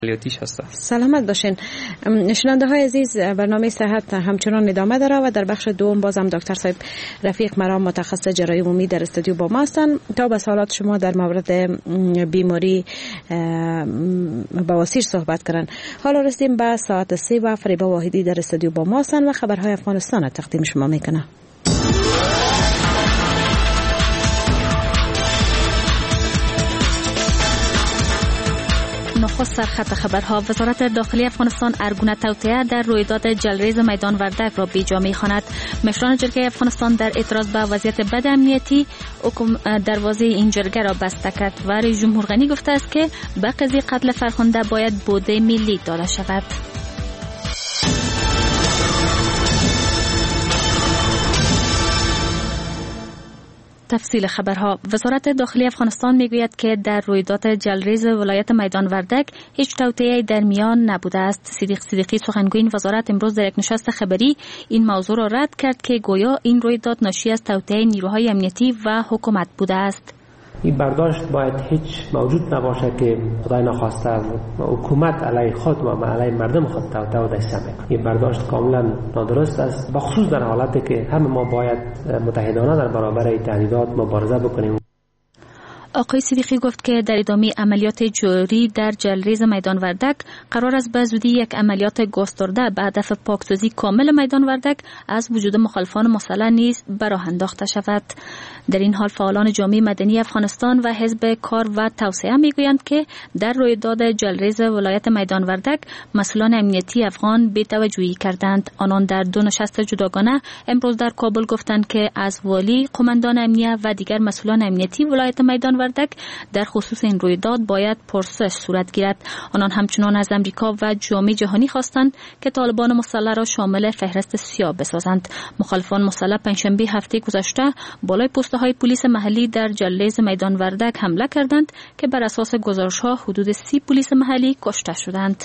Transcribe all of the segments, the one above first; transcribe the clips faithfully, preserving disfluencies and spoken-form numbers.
عملیاتیش هستن. سلامت باشین. شنونده های عزیز، برنامه صحت همچنان ادامه داره و در بخش دوم بازم دکتر صاحب رفیق مرام متخصص جراحی عمومی در استودیو با ما هستن تا به سوالات شما در مورد بیماری بواسیر صحبت کنن. حالا رسیدیم به ساعت سه و فریبا واحدی در استودیو با ما هستن و خبرهای افغانستان تقدیم شما میکنه. نخست سرخط خبرها. وزارت داخلی افغانستان ارگونه توطئه در رویداد جلریز میدان وردک را بیجا می‌خواند. مشران جرگه افغانستان در اعتراض به وضعیت بد امنیتی دروازه این جرگه را بسته کرد و رئیس جمهور غنی گفته است که به قضیه قتل فرخنده باید بوده ملی داده شود. تفصیل خبرها. وزارت داخلی افغانستان میگوید که در رویداد جلریز ولایت میدان وردک هیچ توطئه‌ای در میان نبوده است. صدیق صدیقی سخنگوی وزارت امروز در یک نشست خبری این موضوع را رد کرد که گویا این رویداد ناشی از توطئه نیروهای امنیتی و حکومت بوده است. این برداشت باید هیچ موجود نباشه که خدای نخواسته حکومت علیه خود و علیه مردم خود توطئه و دسیسه میکنه. این برداشت کاملا نادرست است، بخصوص در حالتی که همه ما باید متحدانه در برابر تهدیدات مبارزه بکنیم. آقای صدیقی گفت که در ادامه عملیات جوری در جلریز میدان وردک قرار است به زودی یک عملیات گسترده به هدف پاکسازی کامل میدان وردک از وجود مخالفان مسلح نیز به راه انداخته شود. در این حال فعالان جامعه مدنی افغانستان و حزب کار و توسعه میگویند که در رویداد جلریز ولایت میدان وردک مسئولان امنیتی افغان بی‌توجهی کردند. آنان در دو نشست جداگانه امروز در کابل گفتند که از والی، قماندان امنیه و دیگر مسئولان امنیتی ولایت میدان وردک در خصوص این رویداد باید پرسش صورت گیرد. آنان همچنان از امریکا و جامعه جهانی خواستند که طالبان مسلح را شامل فهرست سیاه بسازند. مخالفان مسلح پنجشنبه هفته گذشته بالای پست های پلیس محلی در جلریز میدان وردک حمله کردند که بر اساس گزارش‌ها حدود سی پلیس محلی کشته شدند.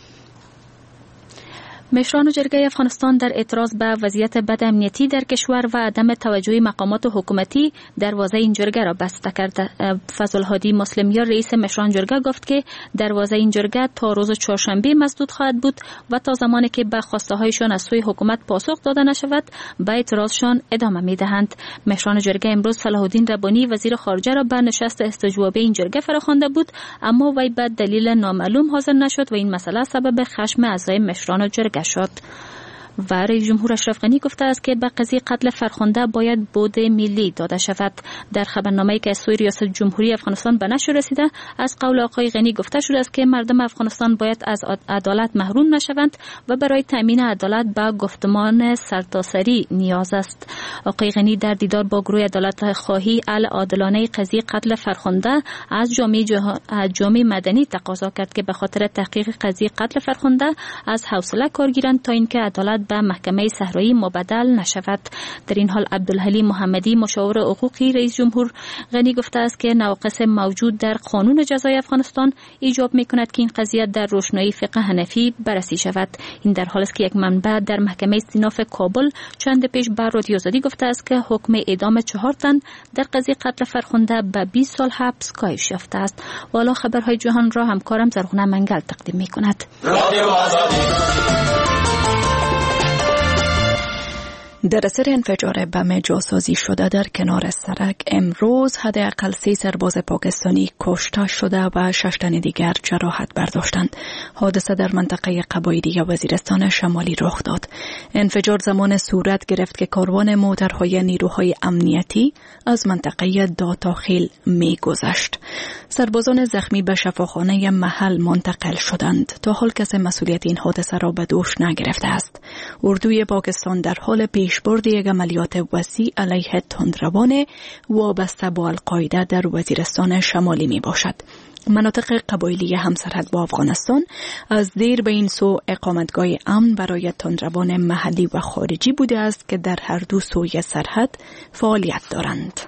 مشران جرگه افغانستان در اعتراض به وضعیت بد امنیتی در کشور و عدم توجه مقامات حکومتی دروازه این جرگه را بسته کرده. فضل الهادی مسلمیار رئیس مشران جرگه گفت که دروازه این جرگه تا روز چهارشنبه مسدود خواهد بود و تا زمانی که به خواسته هایشان از سوی حکومت پاسخ داده نشود به اعتراضشان ادامه میدهند. مشران جرگه امروز صلاح الدین ربانی وزیر خارجه را به نشست استجوابی این جرگه فراخوانده بود، اما وی به دلیل نامعلوم حاضر نشد و این مسئله سبب خشم اعضای مشران جرگه شد. و رئیس جمهور اشرف غنی گفته است که به قضیه قتل فرخنده باید بود ملی داده شود. در خبرنامه‌ای که از سوی ریاست جمهوری افغانستان به نشر رسیده از قول آقای غنی گفته شده است که مردم افغانستان باید از عدالت محروم نشوند و برای تامین عدالت به گفتمان سرتاسری نیاز است. آقای غنی در دیدار با گروه عدالت خواهی العادلانه قضیه قتل فرخنده از جامعه جامعه مدنی تقاضا کرد که به خاطر تحقیق قضیه قتل فرخنده از حوصله کار گیرند تا اینکه عدالت به محکمه صحرایی مبدل نشود. در این حال عبدالحلیم محمدی مشاور حقوقی رئیس جمهور غنی گفته است که نواقص موجود در قانون جزای افغانستان ایجاب می‌کند که این قضیه در روشنایی فقه حنفی بررسی شود. این در حالی است که یک منبع در محکمه استیناف کابل چند پیش بر رادیو آزادی گفته است که حکم اعدام چهار تن در قضیه قتل فرخنده به بیست سال حبس کاهش یافته است. والا خبرهای جهان را همکارم زرغونه منگل تقدیم می‌کند. در اثر انفجار بم جاسازی شده در کنار سرک امروز حداقل سه سرباز پاکستانی کشته شده و شش تن دیگر جراحت برداشتند. حادثه در منطقه قبایلی وزیرستان شمالی رخ داد. انفجار زمان صورت گرفت که کاروان موترهای نیروهای امنیتی از منطقه داتاخیل می گذشت. سربازان زخمی به شفاخانه محل منتقل شدند. تا حال کسی مسئولیت این حادثه را به دوش نگرفته است. اردوی پاکستان در حال پیشبرد یک عملیات وسیع علیه تندروان وابسته با القاعده در وزیرستان شمالی می باشد. مناطق قبایلی همسرحد با افغانستان از دیر به این سو اقامتگاه امن برای تندروان محلی و خارجی بوده است که در هر دو سوی سرحد فعالیت دارند.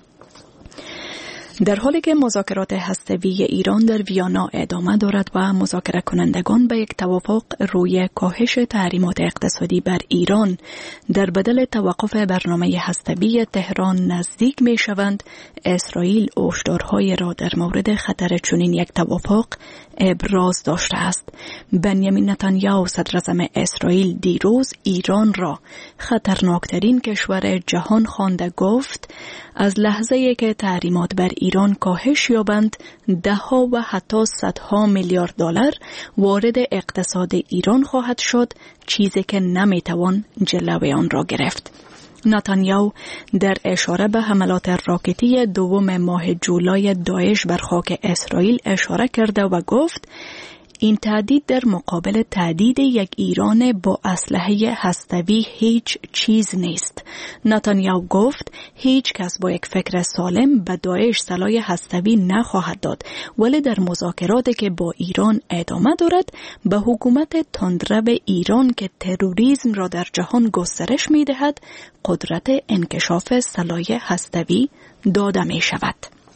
در حالی که مذاکرات هسته‌ای ایران در ویانا ادامه دارد و مذاکره کنندگان به یک توافق روی کاهش تحریمات اقتصادی بر ایران در بدل توقف برنامه هسته‌ای تهران نزدیک می شوند، اسرائیل هشدارهای را در مورد خطر چنین یک توافق ابراز داشته است. بنیامین نتانیاهو صدر اعظم اسرائیل دیروز ایران را خطرناکترین کشور جهان خوانده گفت از لحظه‌ای که تحریمات بر ایران کاهش یابند ده ها و حتی صدها میلیارد دلار وارد اقتصاد ایران خواهد شد، چیزی که نمیتوان جلوی آن را گرفت. نتانیاهو در اشاره به حملات راکتی دوم ماه جولای داعش بر خاک اسرائیل اشاره کرده و گفت این تهدید در مقابل تهدید یک ایران با اسلحه هسته‌ای هیچ چیز نیست. نتانیاهو گفت هیچ کس با یک فکر سالم به داعش سلاح هسته‌ای نخواهد داد، ولی در مذاکراتی که با ایران ادامه دارد به حکومت تندرو ایران که تروریسم را در جهان گسترش می دهد قدرت انکشاف سلاح هسته‌ای داده می شود.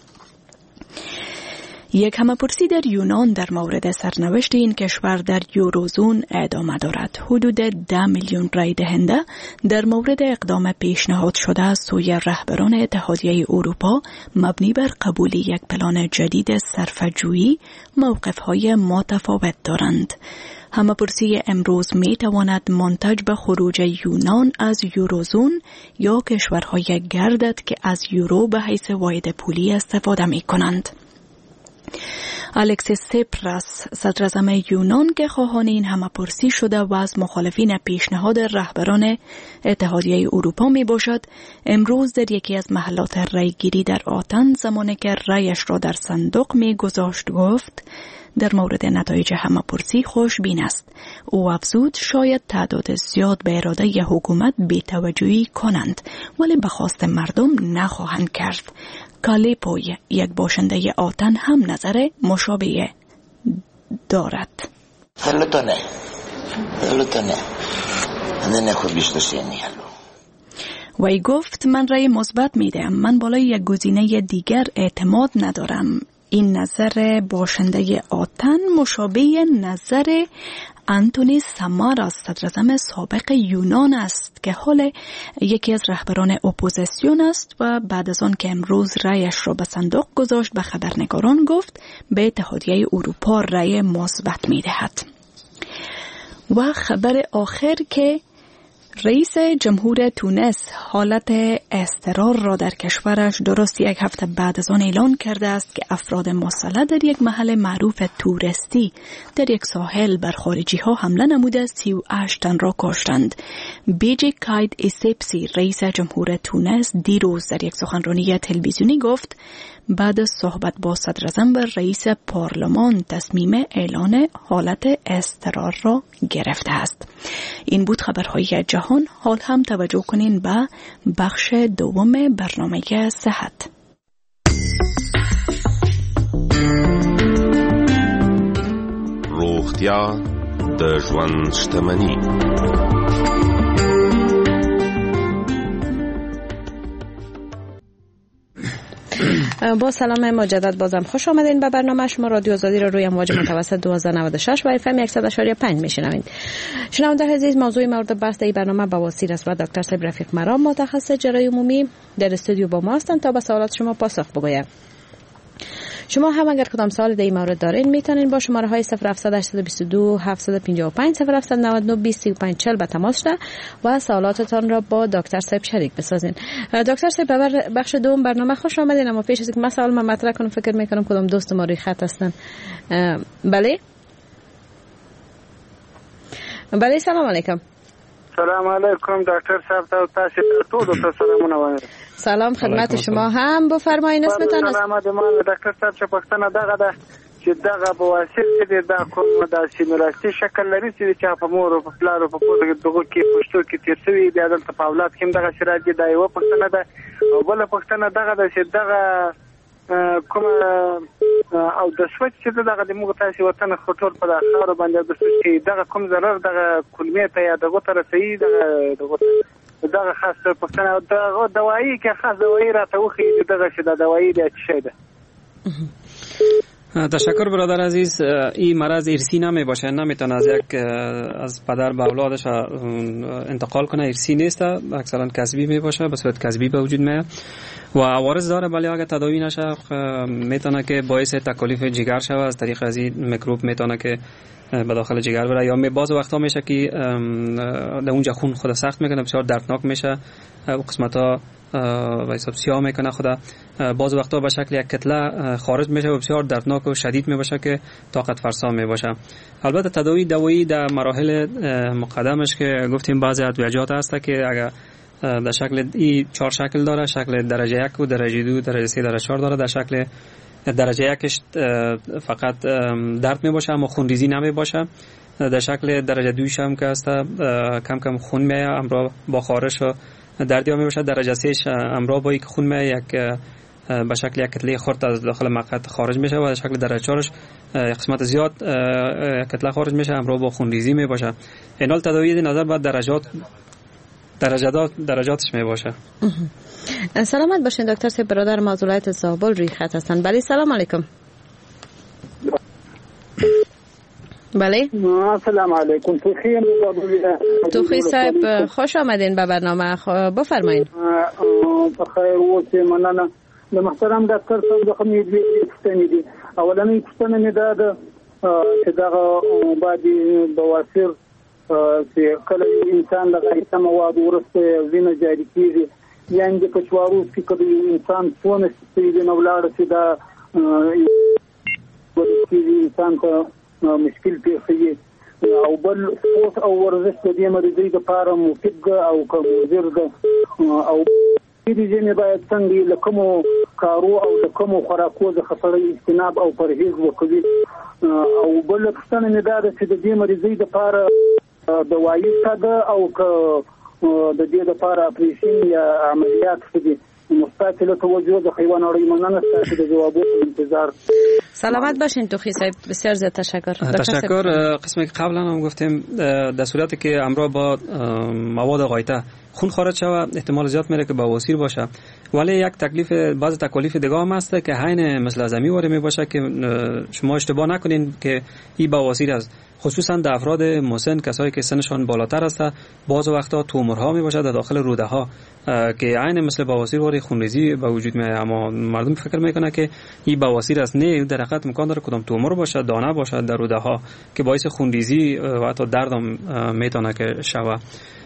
یک همه‌پرسی در یونان در مورد سرنوشت این کشور در یوروزون ادامه دارد. حدود ده میلیون رای دهنده در مورد اقدام پیشنهاد شده از سوی رهبران اتحادیه اروپا مبنی بر قبول یک پلان جدید صرفه‌جویی موقف‌های متفاوت دارند. همه‌پرسی امروز می تواند منتج به خروج یونان از یوروزون یا کشورهای گردد که از یورو به حیث واحد پولی استفاده می کنند. الکسیس سیپراس صدر اعظم یونان که خواهان این همه‌پرسی شده و از مخالفین پیشنهاد رهبران اتحادیه اروپا می باشد، امروز در یکی از محلات رایگیری در آتن زمانی که رایش را در صندوق می گذاشت گفت در مورد نتایج همه‌پرسی خوشبین است. او افزود شاید تعداد زیاد به اراده ی حکومت بی‌توجهی کنند ولی به خواست مردم نخواهند کرد. کالیپو یک باشنده آتن هم نظر مشابه دارد. Θέλω ναι. Θέλω ναι. Δεν έχω εμπιστοσύνη άλλο. وی گفت من رأی مثبت میدم. من بالای یک گزینه دیگر اعتماد ندارم. این نظر باشنده آتن مشابه نظر آنتونی ساماراس صدر اعظم سابق یونان است که حال یکی از رهبران اپوزیسیون است و بعد از آن که امروز رأیش را به صندوق گذاشت به خبرنگاران گفت به اتحادیه اروپا رأی مثبت می‌دهد. و خبر آخر که رئیس جمهور تونس حالت اضطرار را در کشورش درست یک هفته بعد از آن اعلان کرده است که افراد مسلح در یک محل معروف توریستی در یک ساحل بر خارجی ها حمله نموده سی و هشت تن را کشتند. بیجی کاید ایسپسی رئیس جمهور تونس دیروز در یک سخنرانی تلویزیونی گفت بعد از صحبت با صدر اعظم و رئیس پارلمان تصمیم اعلان حالت اضطرار را گرفته است. این بود خبرهای جهان. حال هم توجه کنین به بخش دوم برنامه صحت. روغتیا د ژوند شتمني. با سلام مجدد بازم خوش آمدین به برنامه شما. رادیو آزادی را روی امواج متوسط دویست و نود و شش و اف ام صد و شش و پنج میشنوید. شنونده عزیز، موضوع مورد بحث این برنامه بواسیر است و دکتر صاحب رفیق مرام متخصص جراحی عمومی در استودیو با ما هستند تا به سوالات شما پاسخ بگویند. شما هم اگر کدام سوال در این مورد دارین میتونین با شماره های صفر هفت هشت دو دو هفت پنج پنج صفر هفت نه نه بیست و پنج چهل به تماس شده و سوالاتتان را با دکتر صاحب شریک بسازین. دکتر صاحب به بخش دوم برنامه خوش آمدین. اما پیش از اینکه من سوال من مطرح کنم فکر میکنم کدام دوست ما روی خط هستن. بله بله سلام علیکم. سلام علیکم دکتر صاحب تا تاسو ته ټول سلامونه وایم. سلام خدمت شما. هم بفرمایید اسمتان. سلام علیکم دکتر صاحب چې پښتنه دغه ده چې دغه بواسیر چې دا کوم د سیمولاسي شکل لري چې په مور او په پلار او په کور کې دغه کې پښتو کې تیر شوی بیا د تفاولات کې دغه شراجي دا یو پښتنه ده او بل پښتنه دغه ده چې دغه کوم او د سوچ چې دغه د موږ تاسو وطن خطر په اخر باندې د سوچ کې دغه کوم ضرر دغه کلمې ته یا دغه تر صحیح دغه دغه خاص پښتنه دغه دوايي کې خاص دوايي راته وخی دغه چې د دوايي د چي ده. تشکر برادر عزیز. این مرض ارثی نمی باشه، نمیتونه از یک از پدر به اولادش انتقال کنه، ارثی نیست، اکثرا کسبی می باشه، به صورت کسبی به وجود میاد و عوارض داره، ولی اگه تداوی نشه میتونه که باعث تکالیف جگر شود. از طریق از این میکروب میتونه که به داخل جگر بره، یا بعض وقتا میشه که در اونجا خون خود سخت میکنه، بسیار دردناک میشه و قسمتا و حساب سیاه میکنه خود. بعض وقتا به شکل یک کتله خارج میشه و بسیار دردناک و شدید میباشه که طاقت فرسا میباشه. البته تداوی دوایی در مراحل مقدمش که گفتیم بعضی ادویه‌جات هست که اگر در شکل ای چهار شکل داره، شکل درجه یک و درجه دو، درجه سه، درجه چهار داره. در شکل درجه یکش فقط درد می باشه اما خونریزی نمی باشه. در شکل درجه دویش هم که هست کم کم خون می همراه با خارش و دردی می باشه. درجه سهش همراه با یک خون می یک به شکل یک کتله خرد از داخل مقعد خارج میشه و در شکل درجه چهارش قسمت زیاد کتله خارج میشه همراه با خونریزی می باشه. اینال تداوی نظر بعد درجات درجات درجاتش می باشه. سلامت باشین دکتر صاحب. برادر معذولات زابل روی خط هستن. بله سلام علیکم. بله سلام علیکم. توخی توخی صاحب خوش آمدین به برنامه. بفرمایین. بخیر اوسئ. مننه. د محترم ډاکټر صاحب د خمې دې پوښتنې دي. اولنۍ پوښتنه مې دا ده چې دغه باندې بواسیر چې کله انسان له غیرته مواد ورسته وینه جاری کیږي، یعنی د پښوارو کې کله انسان څونه ستې نه ولاړ شي دا ورته انسان ته مشکل پیښیږي. او بل سپورت او ورزش د دې مریضۍ لپاره مفید او کمزور ده. او دې ځینې باید څنګه له کومو کارو او له کومو خوراکو څخه سړی اجتناب او پرهیز وکړي. او بل پوښتنه مې دا ده چې د دې مریضۍ لپاره دوايي څه او د دې لپاره اپریشن یا عملیات څه دي؟ مستقل توجه د حیوان اړین مننه ستاسو د جوابونو انتظار. سلامت باشین توخی صاحب. بسیار زیاد تشکر. تشکر. قسمی که قبلا هم گفتیم در صورتی که همراه با مواد غایطه خون خارج شود احتمال زیاد میره که بواسیر باشه، ولی یک تکلیف بعض تکالیف دیگه هم هست که عین مثل ازمی واره می باشه که شما اشتباه نکنین که این بواسیر است. خصوصا در افراد مسن، کسایی که سنشان بالاتر است، بعض وقتا تومورها می باشه در داخل روده ها که عین مثل بواسیر واره خونریزی به وجود میاد. اما مردم فکر میکنه که این بواسیر است. نه، در حقیقت امکان داره کدام تومور باشه، دانه باشه در روده ها که باعث خونریزی و حتی درد هم میتونه که شود.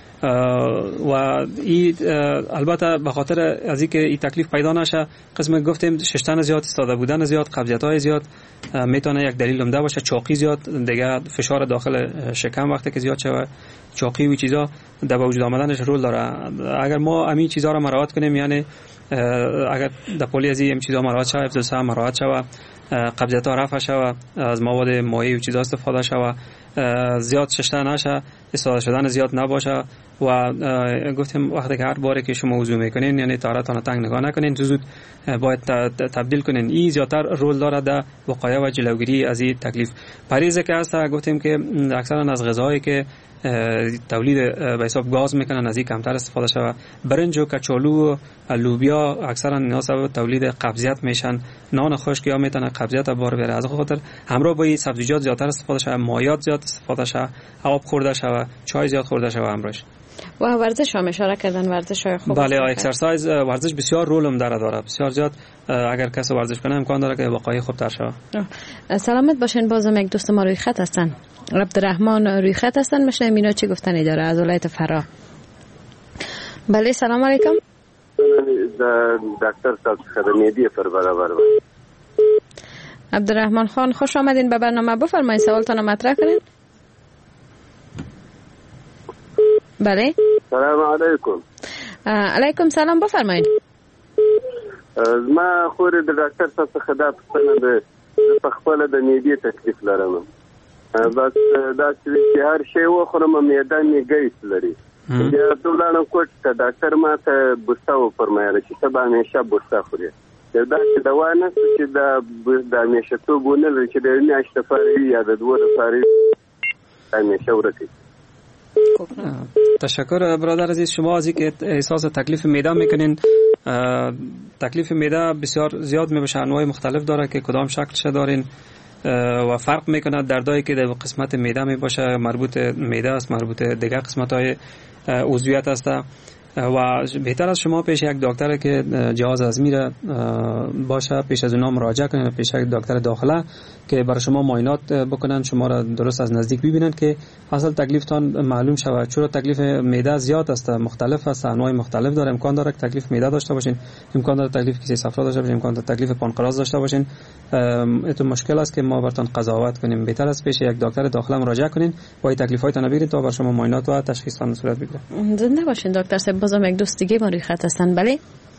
و این البته به خاطر از اینکه این تکلیف پیدا نشه، قسم گفتیم ششتن زیاد، ایستاده بودن زیاد، قبضیت‌های زیاد میتونه یک دلیل عمده باشه. چاقی زیاد، دیگه فشار داخل شکم وقتی که زیاد شود، چاقی و چیزا در وجود آمدنش رول داره. اگر ما همین چیزا رو مراعات کنیم، یعنی اگر در پلی از این چیزا مراعات شود، افزایش سهم مراعات شود، قبضیت‌ها رفع شود، از مواد مایع و چیزا استفاده شود، زیاد ششته نشه، استفاده شدن زیاد نباشه. و گفتیم وقتی که هر باری که شما وضو میکنین، یعنی طهارتتان تنگ نگاه نکنین، زود باید تبدیل کنین. این زیادتر رول داره در وقایع و جلوگیری از این تکلیف. پریز که هست گفتیم که اکثرا از غذاهایی که تولید به حساب گاز میکنن از این کمتر استفاده شود. برنج و کچالو و لوبیا اکثرا اینا سبب تولید قبضیت میشن. نان خشک یا میتونه قبضیت بار بیاره. از خاطر همراه با این سبزیجات زیادتر استفاده شود، مایعات زیاد استفاده شود، آب خورده شود، چای زیاد خورده شود همراهش. و ورزش هم اشاره کردن، ورزش های خوب. بله، اکسرسایز، ورزش بسیار رول هم داره داره بسیار زیاد. اگر کسی ورزش کنه امکان داره که وقایع خوب تر شود. سلامت باشین. بازم یک دوست ما روی خط هستن، عبدالرحمن روی خط هستن. مشنیم اینا چی گفتنی داره از ولایت فرا. بله سلام علیکم. دکتر صاحب خدمتی پر برابر. عبدالرحمن خان خوش آمدین به برنامه. بفرمایید سوالتون مطرح کنین. بله سلام علیکم. علیکم سلام، بفرمایید. ما خور د ډاکټر صاحب څخه دا پوښتنه ده، په خپل د معدې تکلیف لرم. بس دا چې هر شی وخورم معده مې ګیس لري. بیا ټولانه کوټ ته ډاکټر ما ته بوستا و فرمایله چې سبا همیشه بوستا خوري. دا چې دوا نه چې دا د همیشه تو بونه لري چې د میاشتې لپاره یا د دوه لپاره همیشه ورته. تشکر برادر عزیز. شما از اینکه احساس تکلیف معده میکنین، تکلیف معده بسیار زیاد میبشه، انواع مختلف داره که کدام شکلش دارین و فرق میکنه. دردایی که در قسمت معده میباشه مربوط معده است، مربوط دیگه قسمت های عضویت است. و بهتر از شما پیش یک دکتر که جهاز هضمی را باشه پیش از اونا مراجعه کنید، پیش یک دکتر داخله که برای شما معاینات بکنن، شما را درست از نزدیک ببینن که اصل تکلیفتان معلوم شود. چرا تکلیف معده زیاد است، مختلف است، انواع مختلف داره. امکان داره که تکلیف معده داشته باشین، امکان داره تکلیف کیسه صفرا داشته باشین، امکان داره تکلیف پانکراس داشته باشین. این مشکل است که ما براتون قضاوت کنیم. بهتر است پیش یک دکتر داخله مراجعه کنین و این تکلیفاتون بگیرید تا بر شما معاینات و تشخیصتان صورت بگیره. زنده باشین دکتر صاحب. بازم یک دوست دیگه ما روی خط هستن. بله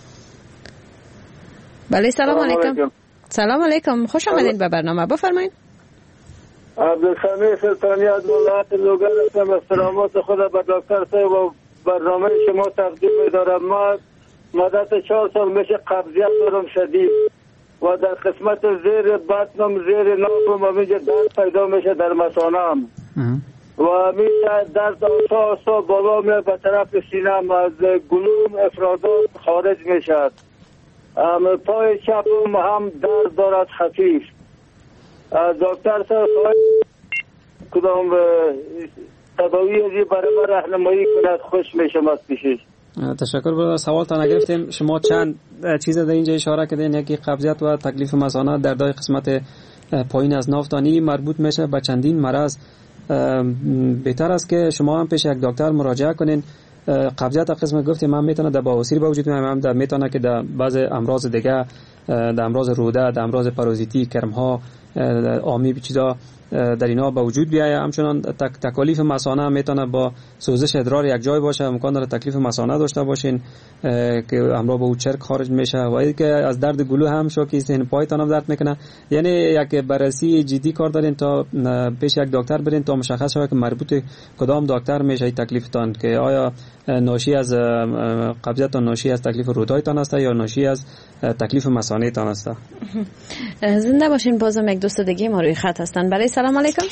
بله سلام علیکم. سلام علیکم، خوش آمدید به برنامه. بفرمایید. عبدالسمیع سلطانی از ولایت لوگر هستم. و سلامات خود به دکتر صاحب و برنامه شما تقدیم می‌دارم. ما مدت چهار سال میشه قبضیت دارم شدید و در قسمت زیر بطنم، زیر نافم و اینجا درد پیدا میشه در مثانه‌ام و میشه درد آسا آسا بالا میاد به طرف سینه‌ام، از گلوم افرازات خارج میشد. پای چپم هم درد دارد خفیف. دکتر صاحب کدام تداوی ازی برای من راهنمایی کند خوش میشم از پیشش. تشکر. برای سوال تا نگرفتیم. شما چند چیز در اینجا اشاره کردین، یکی قبضیت و تکلیف مثانه در دای قسمت پایین از نافتانی مربوط میشه به چندین مرض. بهتر است که شما هم پیش یک دکتر مراجعه کنین. قبضیت قسم گفتیم من میتونه در بواسیر با وجود میاد، هم در میتونه که در بعض امراض دیگه، در امراض روده، در امراض پارازیتی، کرم‌ها، آمی چیزا در اینا با وجود بیایه. همچنان تک تکالیف مثانه میتونه با سوزش ادرار یک جای باشه، امکان داره تکلیف مثانه داشته باشین که همراه با چرک خارج میشه. و اینکه از درد گلو هم شو که سین پایتان هم درد میکنه. یعنی یک بررسی جدی کار دارین تا پیش یک دکتر برین تا مشخص شه که مربوط کدام دکتر میشه این تکلیفتان، که آیا ناشی از قبضیت ناشی از تکلیف رودایتان است یا ناشی از تکلیف مثانه تان است. زنده باشین. بازم یک دوست دیگه ما روی خط هستن. بله سلام علیکم.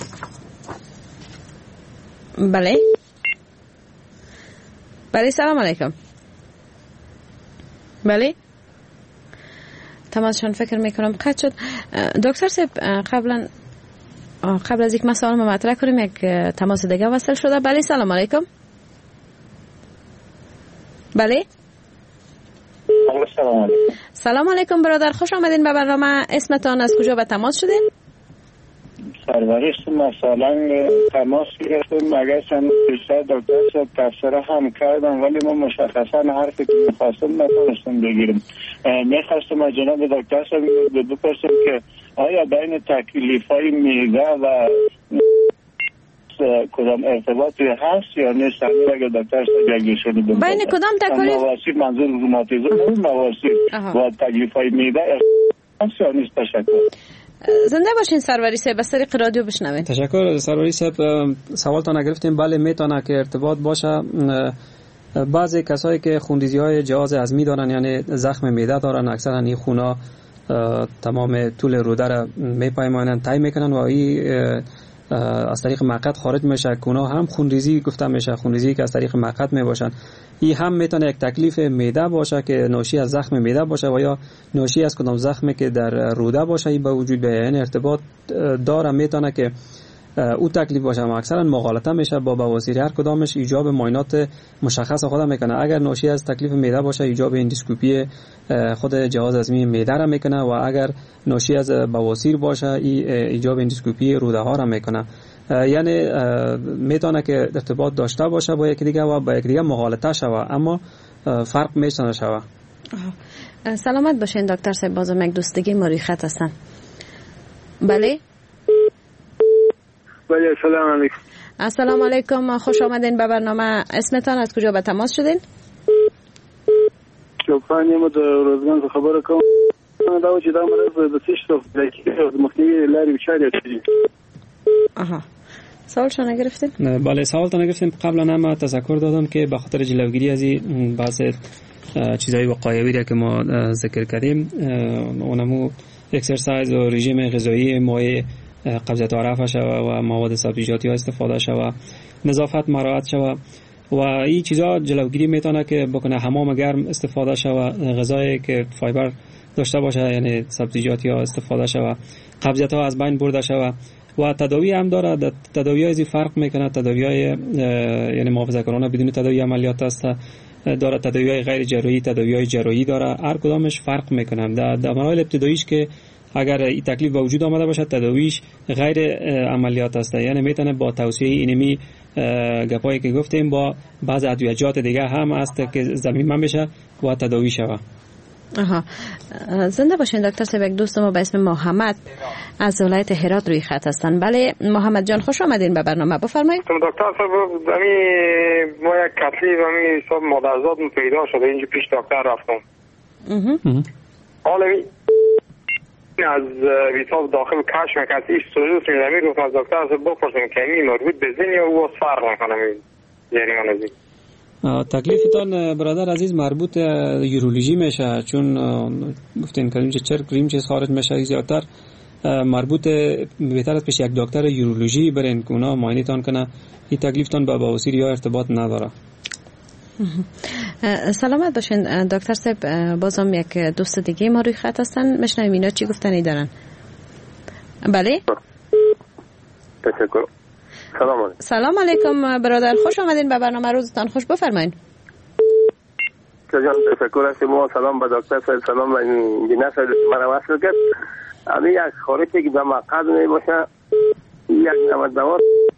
بله بله سلام علیکم. بله تماسشان فکر میکنم قطع شد. دکتر صاحب قبلا قبل از یک مسئله ما مطرح کنیم، یک تماس دیگه وصل شده. بله سلام علیکم. بله سلام علیکم. سلام علیکم برادر، خوش آمدین به برنامه. اسمتان از کجا به تماس شدین؟ سرورش مثلا تماس گرفتم مگر چند بیشتر دکتر صاحب تفسیر هم کردم ولی ما مشخصا حرفی که میخواستم نتونستم بگیرم. میخواستم از جناب دکتر صاحب بپرسم که آیا بین تکلیف های میده و کدام ارتباطی هست یا نیست؟ همین اگر دکتر صاحب یک شده بگم بین کدام تکلیف مواسیر، منظور روماتیزم مواسیر و تکلیف های میده هست یا نیست؟ تشکر. زنده باشین سروری صاحب، از طریق رادیو بشنوین. تشکر سروری صاحب. سوال تا نگرفتیم. بله میتونه که ارتباط باشه. بعضی کسایی که خونریزی های جهاز هضمی دارن، یعنی زخم معده دارن، اکثرا این خونا تمام طول روده را میپایمانن، طی میکنن و این از طریق مقعد خارج میشه. کونا هم خونریزی گفته میشه، خونریزی که از طریق مقعد میباشن. این هم میتونه یک تکلیف معده باشه که ناشی از زخم معده باشه و یا ناشی از کدام زخمی که در روده باشه. این به وجود بیاید، یعنی ارتباط داره. میتونه که او تکلیف باشه، اما اکثرا مغالطه میشه با بواسیر. هر کدامش ایجاب معاینات مشخص خود میکنه. اگر ناشی از تکلیف معده باشه ایجاب اندوسکوپی خود جهاز هضمی معده را میکنه و اگر ناشی از بواسیر باشه ایجاب اندوسکوپی روده ها را میکنه. یعنی میتونه که ارتباط داشته باشه با یک دیگه و با یک دیگه مغالطه شوه، اما فرق میتونه شوه. سلامت باشین دکتر صاحب. بازم یک دوست دیگه مری خط هستن. بله بله سلام علیکم. السلام علیکم، خوش آمدین به برنامه. اسمتان از کجا به تماس شدین؟ شوفانی ما در روزگان خبر کوم. دا چې دا مرض د سیستم د مخنیوي لارې بچاره دي. آها سوال شما نگرفتیم؟ بله سوال تا نگرفتیم. قبلا هم تذکر دادم که به خاطر جلوگیری از این بعض چیزهای وقایوی را که ما ذکر کردیم، اونمو اکسرسایز و رژیم غذایی مایع قبضیت رفع شوه و مواد سبزیجاتی ها استفاده شوه، نظافت مراعات شوه و این چیزا جلوگیری میتونه که بکنه. حمام گرم استفاده شوه، غذایی که فایبر داشته باشه یعنی سبزیجاتی ها استفاده شوه، قبضیت ها از بین برده شوه. و تداوی هم داره. تداوی های فرق میکنه. تداوی های یعنی محافظه کارانه بدون تداوی عملیات است. داره، تداوی‌های غیر جراحی، تداوی‌های جراحی داره، هر کدامش فرق میکنه. در, در مراحل ابتداییش که اگر این تکلیف به وجود آمده باشه تداویش غیر عملیات است، یعنی میتونه با توصیه اینمی گپایی که گفتیم با بعض ادویه‌جات دیگه هم است که ضمیمه بشه و تداوی شود. آها، زنده باشین دکتر صاحب. یک دوست ما به اسم محمد از ولایت هرات روی خط هستن. بله محمد جان، خوش آمدین به برنامه، بفرمایید. دکتر صاحب امی ما یک کتلی و امی حساب مادرزاد پیدا شده، اینجا پیش دکتر رفتم. حالا از حساب داخل کش میکرد ایش سوزوس میدمی گفت از دکتر صاحب بپرسیم که این مربوط به زن یا او فرق میکنه یعنی من از این تکلیفتان برادر عزیز مربوط یورولوژی میشه، چون گفتین که اینجا چرک ریم چیز خارج میشه زیادتر مربوط بهتر است پیش یک دکتر یورولوژی برین که اونا معاینتان کنه. این تکلیفتان با بواسیر یا ارتباط نداره. سلامت باشین دکتر صاحب. بازم یک دوست دیگه ما روی خط هستن، میشنویم اینا چی گفتنی دارن. بله تشکر. سلام علیکم. سلام علیکم برادر، خوش آمدین به برنامه، روزتان خوش، بفرمایید. جان تشکر از شما، سلام به دکتر صاحب، سلام به انجینر صاحب مرا وصل کرد. امی یک خارجی که به مقصد می باشه یک نمد دوا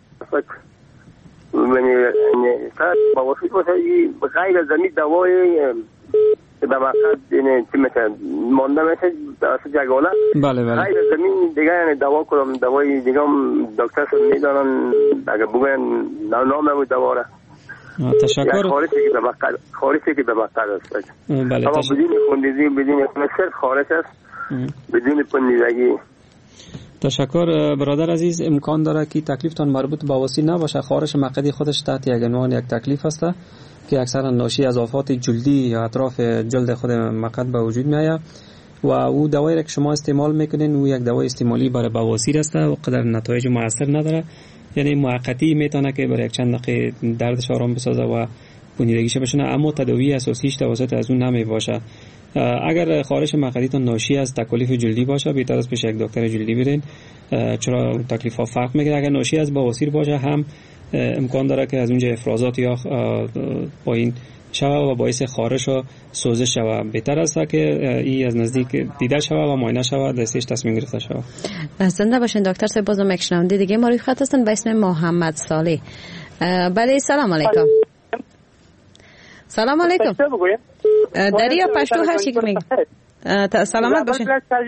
یعنی سر با واسط باشه غیر زمین دوای که به مقصد یعنی چی میشه مانده میشه در جگاله. بله بله. غیر زمین دیگه یعنی دوا کنم دوای دیگه دکتر صاحب میدانن اگه بگن نام بود دوا را. تشکر. خارجی که به مقصد خارجی که به مقصد است. بله. اما بدون خوندیزی بدون صرف خارج است بدون پنیدگی. تشکر برادر عزیز. امکان داره که تکلیفتان مربوط به بواسیر نباشه، خارش مقعدی خودش تحت یک عنوان یک تکلیف است که اکثرا ناشی از آفات جلدی یا اطراف جلد خود مقعد به وجود میاد و او دوایی را که شما استعمال میکنین او یک دوای استعمالی برای بواسیر است و قدر نتایج مؤثر نداره، یعنی موقتی میتونه که برای یک چند دقیقه دردش آرام بسازه و پوسیدگیش بشنه، اما تداوی اساسیش توسط از اون نمی باشه. اگر خارش مقعدیتون ناشی از تکالیف جلدی باشه بهتر است پیش یک دکتر جلدی برین، چرا تکلیف ها فرق میکنه. اگر ناشی از بواسیر باشه هم امکان داره که از اونجا افرازات یا پایین شوه و باعث خارش و سوزش شوه. بهتر است که این از نزدیک دیده شوه و معاینه شوه، دستش تصمیم گرفته شوه. زنده باشین دکتر صاحب. بازم یک شنونده دیگه ما روی خط هستن به اسم محمد صالح. بله سلام علیکم. سلام علیکم. دریا پشتو هر چی که میگی. سلامت باشین.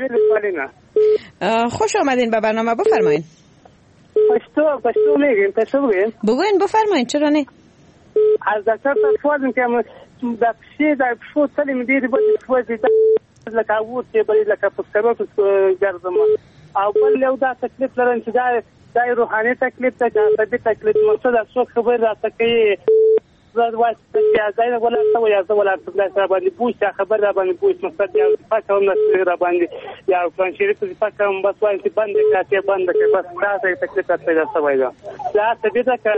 خوش آمدین به برنامه، بفرمایید. پشتو پشتو میگیم پشتو بگیم. بگوین بفرمایید، چرا نه؟ از دکتر سوال میکنم در پیش در پیش سلیم دیدی بود فوز لکه وود که بری لکه پسکرات گردم اول له دا تکلیف لرن چې دا د روحاني تکلیف ته د تکلیف مقصد څو خبر راته کوي زړه واسطه چې ځای ولا څه یا څه ولا څه را باندې پوښتنه خبر را باندې پوښتنه مقصد یا فکر هم نه را باندې یا پلان شریف چې فکر هم بس وایي چې بند کړه بند کړه بس دا تکلیف ته پیدا شوی دا دا څه دې که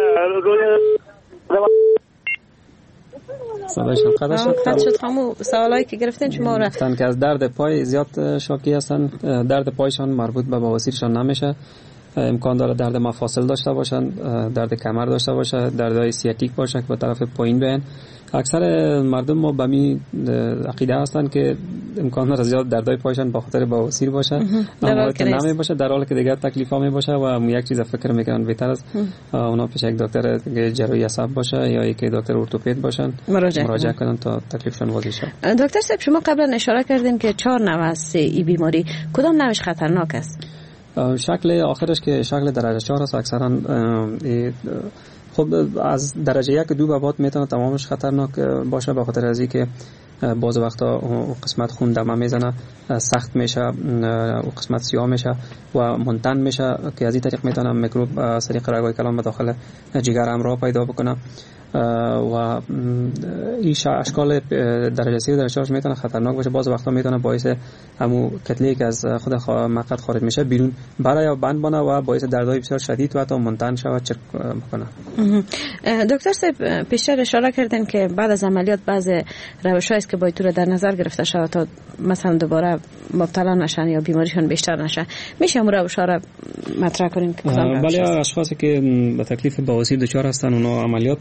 سوالشون قطع شد. قطع شد. همون سوالایی که گرفتین شما رفتن که از درد پای زیاد شاکی هستن، درد پایشان مربوط به بواسیرشان نمیشه، امکان داره درد مفاصل داشته باشن، درد کمر داشته باشه، دردهای سیاتیک باشه که به طرف پایین بیان. اکثر مردم ما به می عقیده هستن که امکان داره زیاد دردهای پایشان به خاطر بواسیر باشه، اما که نمی باشه، در حالی که دیگر تکلیفا می باشه و یک چیز فکر میکنن بهتر است اونا پیش یک دکتر جراحی عصب باشه یا یک دکتر ارتوپد باشن مراجعه, مراجعه کنن تا تکلیفشون واضح شه. دکتر صاحب شما قبلا اشاره کردین که چهار نوع است این بیماری، کدام نوعش خطرناک است؟ شکل آخرش که شکل درجه چهار است، اکثرا خب از درجه یک دو به بعد میتونه تمامش خطرناک باشه، به خاطر از اینکه بعض وقتا قسمت خون دمه میزنه، سخت میشه، قسمت سیاه میشه و منتن میشه که از این طریق میتونه میکروب از طریق رگهای کلام به داخل جگر همراه پیدا بکنه و این اشکال درجه سه و درجه چهار میتونه خطرناک باشه. بعض وقتا میتونه باعث همو کتله‌ای که از خود مقعد خارج میشه بیرون بره یا بند بانه و باعث دردهای بسیار شدید و حتی منتن شود چرک بکنه. دکتر صاحب پیشتر اشاره کردن که بعد از عملیات بعض روش‌هایی است که باید تو در نظر گرفته شود تا مثلا دوباره مبتلا نشن یا بیماریشون بیشتر نشه، میشه امور روش‌ها را مطرح کنیم که کدام روش است؟ بله، اشخاصی که به تکلیف بواسیر دچار هستن اونا عملیات میشن، بعد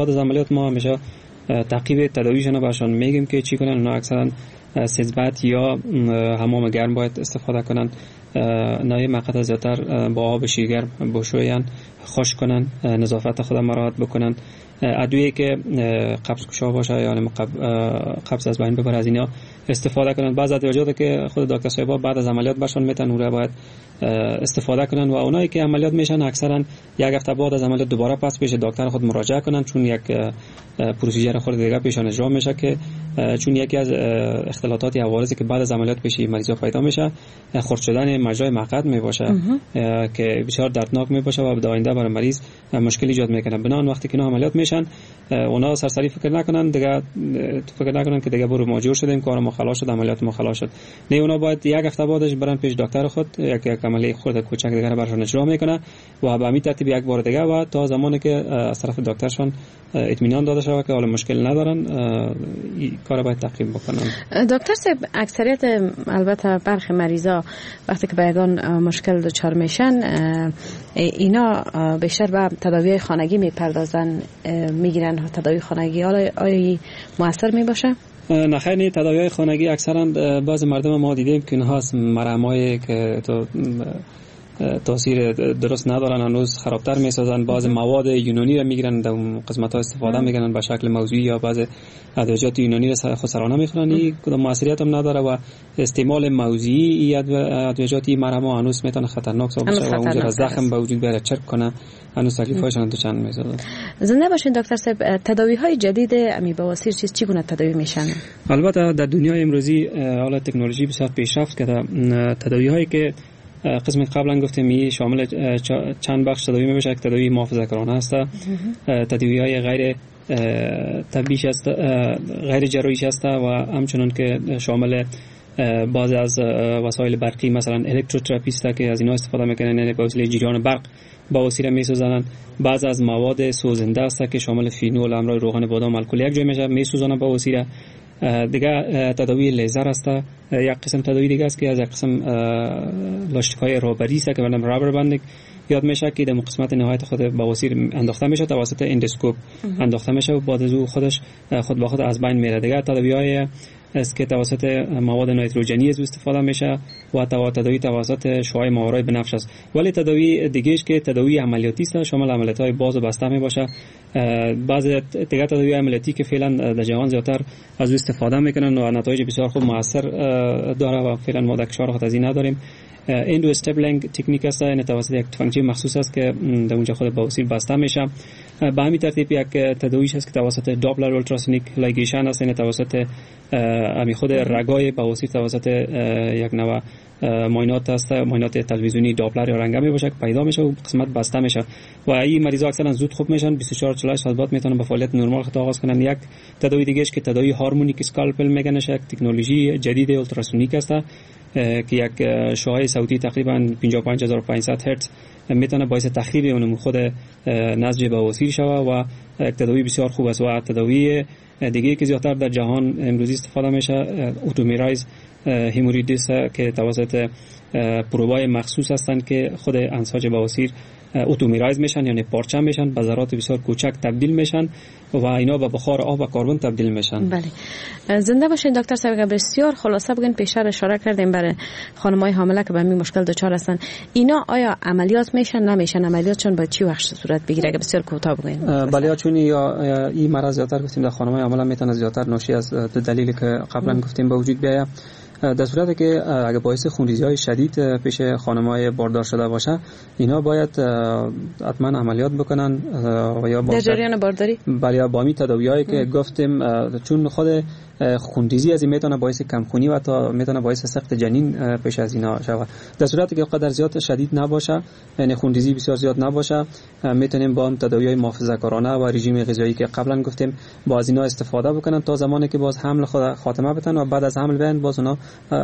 بعد از عملیات ما همیشه تعقیب تداویشون براشون میگیم که چی کنن. اونا اکثرا سیزبت یا حمام گرم باید استفاده کنن، نه مقطع زیادتر با آب شیرگرم بشوین، خشک کنن، نظافت خود مراعات بکنن. ادویه که قبض کشا باشه یا قبض از بین ببره از اینا استفاده کنن. بعض ادویات که خود دکتر صاحبا بعد از عملیات برشون میتن اون رو باید استفاده کنن و اونایی که عملیات میشن اکثرا یک هفته بعد از عملیات دوباره پس پیش دکتر خود مراجعه کنن، چون یک پروسیجر خود دیگه پیشان اجرا میشه که چون یکی از اختلالات عوارضی که بعد از عملیات پیش مریضا پیدا میشه خرد شدن مجرای مقعد میباشه که بسیار دردناک میباشه و به آینده برای مریض مشکل ایجاد میکنه. بنابراین وقتی که اینا عملیات میشن اونا سرسری فکر نکنن دیگه فکر نکنن که دیگه برو ماجور شدیم، کار ما خلاص شد، عملیات ما خلاص شد. نه، اونا باید یک هفته بعدش برن پیش دکتر خود یک یک عملی خود کوچک دیگه رو براشون اجرا میکنه و به همین ترتیب یک بار دیگه و تا زمانی که از طرف دکترشون اطمینان داده شود که حالا مشکل ندارن این کار باید تعقیب بکنن. دکتر صاحب، اکثریت البته برخی مریضا وقتی که به یگان مشکل دچار میشن اینا بیشتر به تداوی خانگی میپردازن، میگیرن تداوی خانگی. حالا آیا موثر میباشه؟ نه خیر، نه. تداوی خانگی اکثرا بعض مردم ما دیدیم که اینها مرهمایی که تو تاثیر درست ندارن، هنوز خرابتر میسازن. بعض مواد یونانی رو میگیرن در قسمت ها استفاده میکنن به شکل موضوعی یا بعض ادویات یونانی رو خسرانه میخورن. این کدام موثریت هم نداره و استعمال موضوعی ادویات مرهم هنوز میتونه خطرناک باشه و اونجا زخم به وجود بیاره، چرک کنه. هنوز تکلیفش هم تو چند میسازن. زنده باشین دکتر صاحب. تداوی های جدید امی بواسیر چیز چگونه تداوی میشن؟ البته در دنیای امروزی حالا تکنولوژی بسیار پیشرفت کرده. تداوی هایی که قسم قبلا گفتیم می شامل چند بخش تداوی میشه. یک تداوی محافظه‌کارانه است، تداوی های غیر طبیعی است، غیر جراحی است و همچنان که شامل بعض از وسایل برقی مثلا الکتروتراپی است که از اینا استفاده میکنن، یعنی با وسیله جریان برق بواسیر میسوزنن. بعض از مواد سوزنده است که شامل فینول، امراض روغن بادام، الکل یک جای میشه میسوزنن بواسیر. دیگه تداوی لیزر است، یک قسم تداوی دیگه است که از یک قسم لاستیک‌های رابری است که به نام رابر بندینگ یاد میشه که در قسمت نهایت خود بواسیر انداخته میشه، توسط اندوسکوپ انداخته میشه و بعد از او خودش خود به خود از بین میره. دیگه تداوی‌های است که توسط مواد نیتروژنی از استفاده میشه و تداوی توسط شعاع ماورای بنفش است. ولی تداوی دیگه‌اش که تداوی عملیاتی است، شامل عملیات‌های باز و بسته میباشه. بعض دیگه تداوی عملیاتی که فعلا در جهان زیادتر از استفاده میکنن و نتایج بسیار خوب موثر داره و فعلا ما در کشور خود از این نداریم. اندو استبلینگ تکنیک است، این توسط یک تفنگچی مخصوص است که در اونجا خود بواسیر بسته میشه. به همین ترتیب یک تداویش است که توسط دابلر اولتراسونیک لایگیشن است، این توسط امی خود رگای بواسیر توسط یک نوع ماینات است، ماینات تلویزیونی دابلر یا رنگی میباشه که پیدا میشه و قسمت بسته میشه و این مریضا اکثرا زود خوب میشن. بیست و چهار تا چهل ساعت بعد میتونن به فعالیت نرمال خود آغاز کنن. یک تداوی دیگه است که تداوی هارمونیک اسکالپل میگنش، یک تکنولوژی جدید اولتراسونیک است که یک شعاع صوتی تقریبا پنجاه و پنج هزار و پانصد هرتز میتونه باعث تخریب اون خود نسج بواسیر شود و یک تداوی بسیار خوب است. و تداوی دیگه که زیادتر در جهان امروزی استفاده میشه اوتومیرایز هیموریدیس که توسط پروبای مخصوص هستند که خود انساج بواسیر اوتومیرایز میشن، یعنی پارچه میشن، به ذرات بسیار کوچک تبدیل میشن و اینا به بخار آب و کربن تبدیل میشن. بله. زنده باشین دکتر صاحب. بسیار خلاصه بگین، پیشتر اشاره کردیم برای خانم‌های حامله که به این مشکل دچار هستن. اینا آیا عملیات میشن نمیشن؟ عملیاتشون با چی وقت صورت بگیره؟ اگه بسیار کوتاه بگین. بله، چون یا این مرض زیادتر گفتیم در خانم‌های حامله میتونه زیادتر ناشی از دلیلی که قبلا گفتیم به وجود بیاید. در صورتی که اگه باعث خونریزی‌های شدید پیش خانم‌های باردار شده باشه، اینا باید حتما عملیات بکنن و یا در جریان بارداری. بله، با می تداوی‌هایی که گفتیم، چون خود خونریزی از این میتونه باعث کمخونی و تا میتونه باعث سقط جنین پیش از اینا شود. در صورتی که قدر زیاد شدید نباشه، یعنی خونریزی بسیار زیاد نباشه، میتونیم با تداوی‌های محافظه‌کارانه و رژیم غذایی که قبلا گفتیم با از اینا استفاده بکنن تا زمانی که باز حمل خود خاتمه بتن و بعد از حمل بیان باز اونا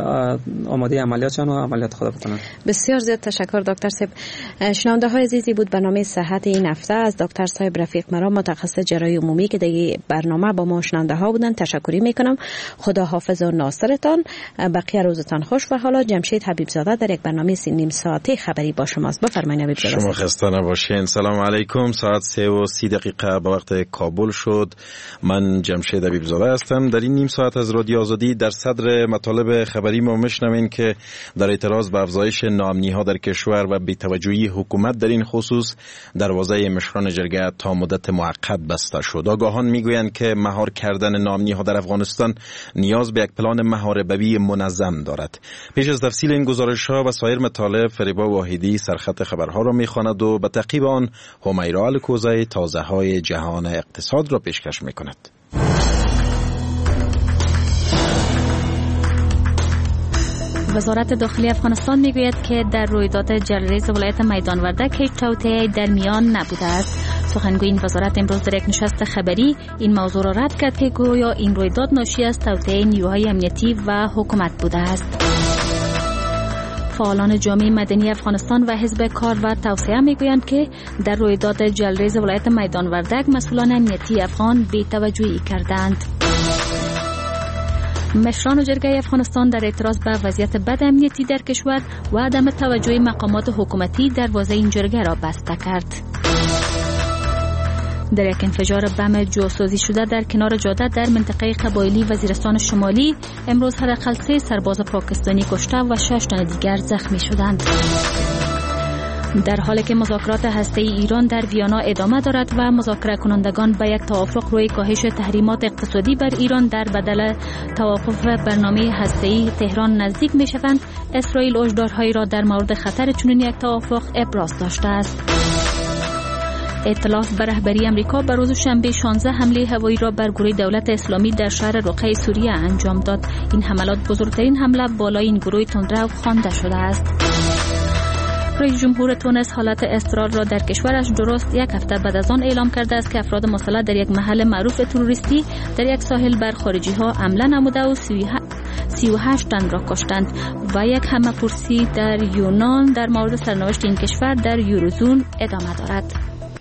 آماده عملیات شن و عملیات خود بکنن. بسیار زیاد تشکر دکتر صاحب. شنونده های عزیزی بود برنامه صحت این هفته از دکتر صاحب رفیق مرام، متخصص جراحی عمومی که در برنامه با ما شنونده ها بودن. تشکری میکنم. میکنم. خدا حافظ و ناصرتان. بقیه روزتان خوش و حالا جمشید حبیب زاده در یک برنامه سی نیم ساعته خبری با شماست. بفرمایید حبیب زاده. شما خسته نباشین. سلام علیکم. ساعت سه و سی دقیقه به وقت کابل شد. من جمشید حبیب زاده هستم. در این نیم ساعت از رادیو آزادی در صدر مطالب خبری ما میشنوین که در اعتراض به افزایش ناامنی ها در کشور و بی‌توجهی حکومت در این خصوص دروازه مشران جرگه تا مدت موقت بسته شد. آگاهان میگویند که مهار کردن ناامنی ها در افغانستان نیاز به یک پلان محاربوی منظم دارد. پیش از تفصیل این گزارش ها و سایر مطالب فریبا واحدی سرخط خبرها را میخواند و به تعقیب آن همیرا الکوزی تازه های جهان اقتصاد را پیشکش میکند. وزارت داخلی افغانستان میگوید که در رویداد جلریز ولایت میدان وردک هیچ توطئه‌ای در میان نبوده است. سخنگوی این وزارت امروز در یک نشست خبری این موضوع را رد کرد که گویا این رویداد ناشی از توطئه نیروهای امنیتی و حکومت بوده است. فعالان جامعه مدنی افغانستان و حزب کار و توسعه میگویند که در رویداد جلریز ولایت میدان وردک مسئولان امنیتی افغان بی‌توجهی کردند. مشران جرگه افغانستان در اعتراض به وضعیت بد امنیتی در کشور و عدم توجه مقامات حکومتی دروازه این جرگه را بسته کرد. در یک انفجار بم جاسوزی شده در کنار جاده در منطقه قبایلی وزیرستان شمالی امروز حداقل سه سرباز پاکستانی کشته و شش تن دیگر زخمی شدند. در حالی که مذاکرات هسته‌ای ایران در ویانا ادامه دارد و مذاکره کنندگان به یک توافق روی کاهش تحریمات اقتصادی بر ایران در بدل توقف برنامه هسته‌ای تهران نزدیک می‌شوند، اسرائیل هشدارهایی را در مورد خطر چنین یک توافق ابراز داشته است. ائتلاف به رهبری امریکا به روز شنبه شانزده حمله هوایی را بر گروه دولت اسلامی در شهر رقه سوریه انجام داد. این حملات بزرگترین حمله بالای این گروه تندرو خوانده شده است. رئیس جمهور تونس حالت اضطرار را در کشورش درست یک هفته بعد از آن اعلام کرده است که افراد مسلح در یک محل معروف تروریستی در یک ساحل بر خارجی ها حمله نموده و سی و هشت تن را کشتند و یک همه‌پرسی در یونان در مورد سرنوشت این کشور در یوروزون ادامه دارد.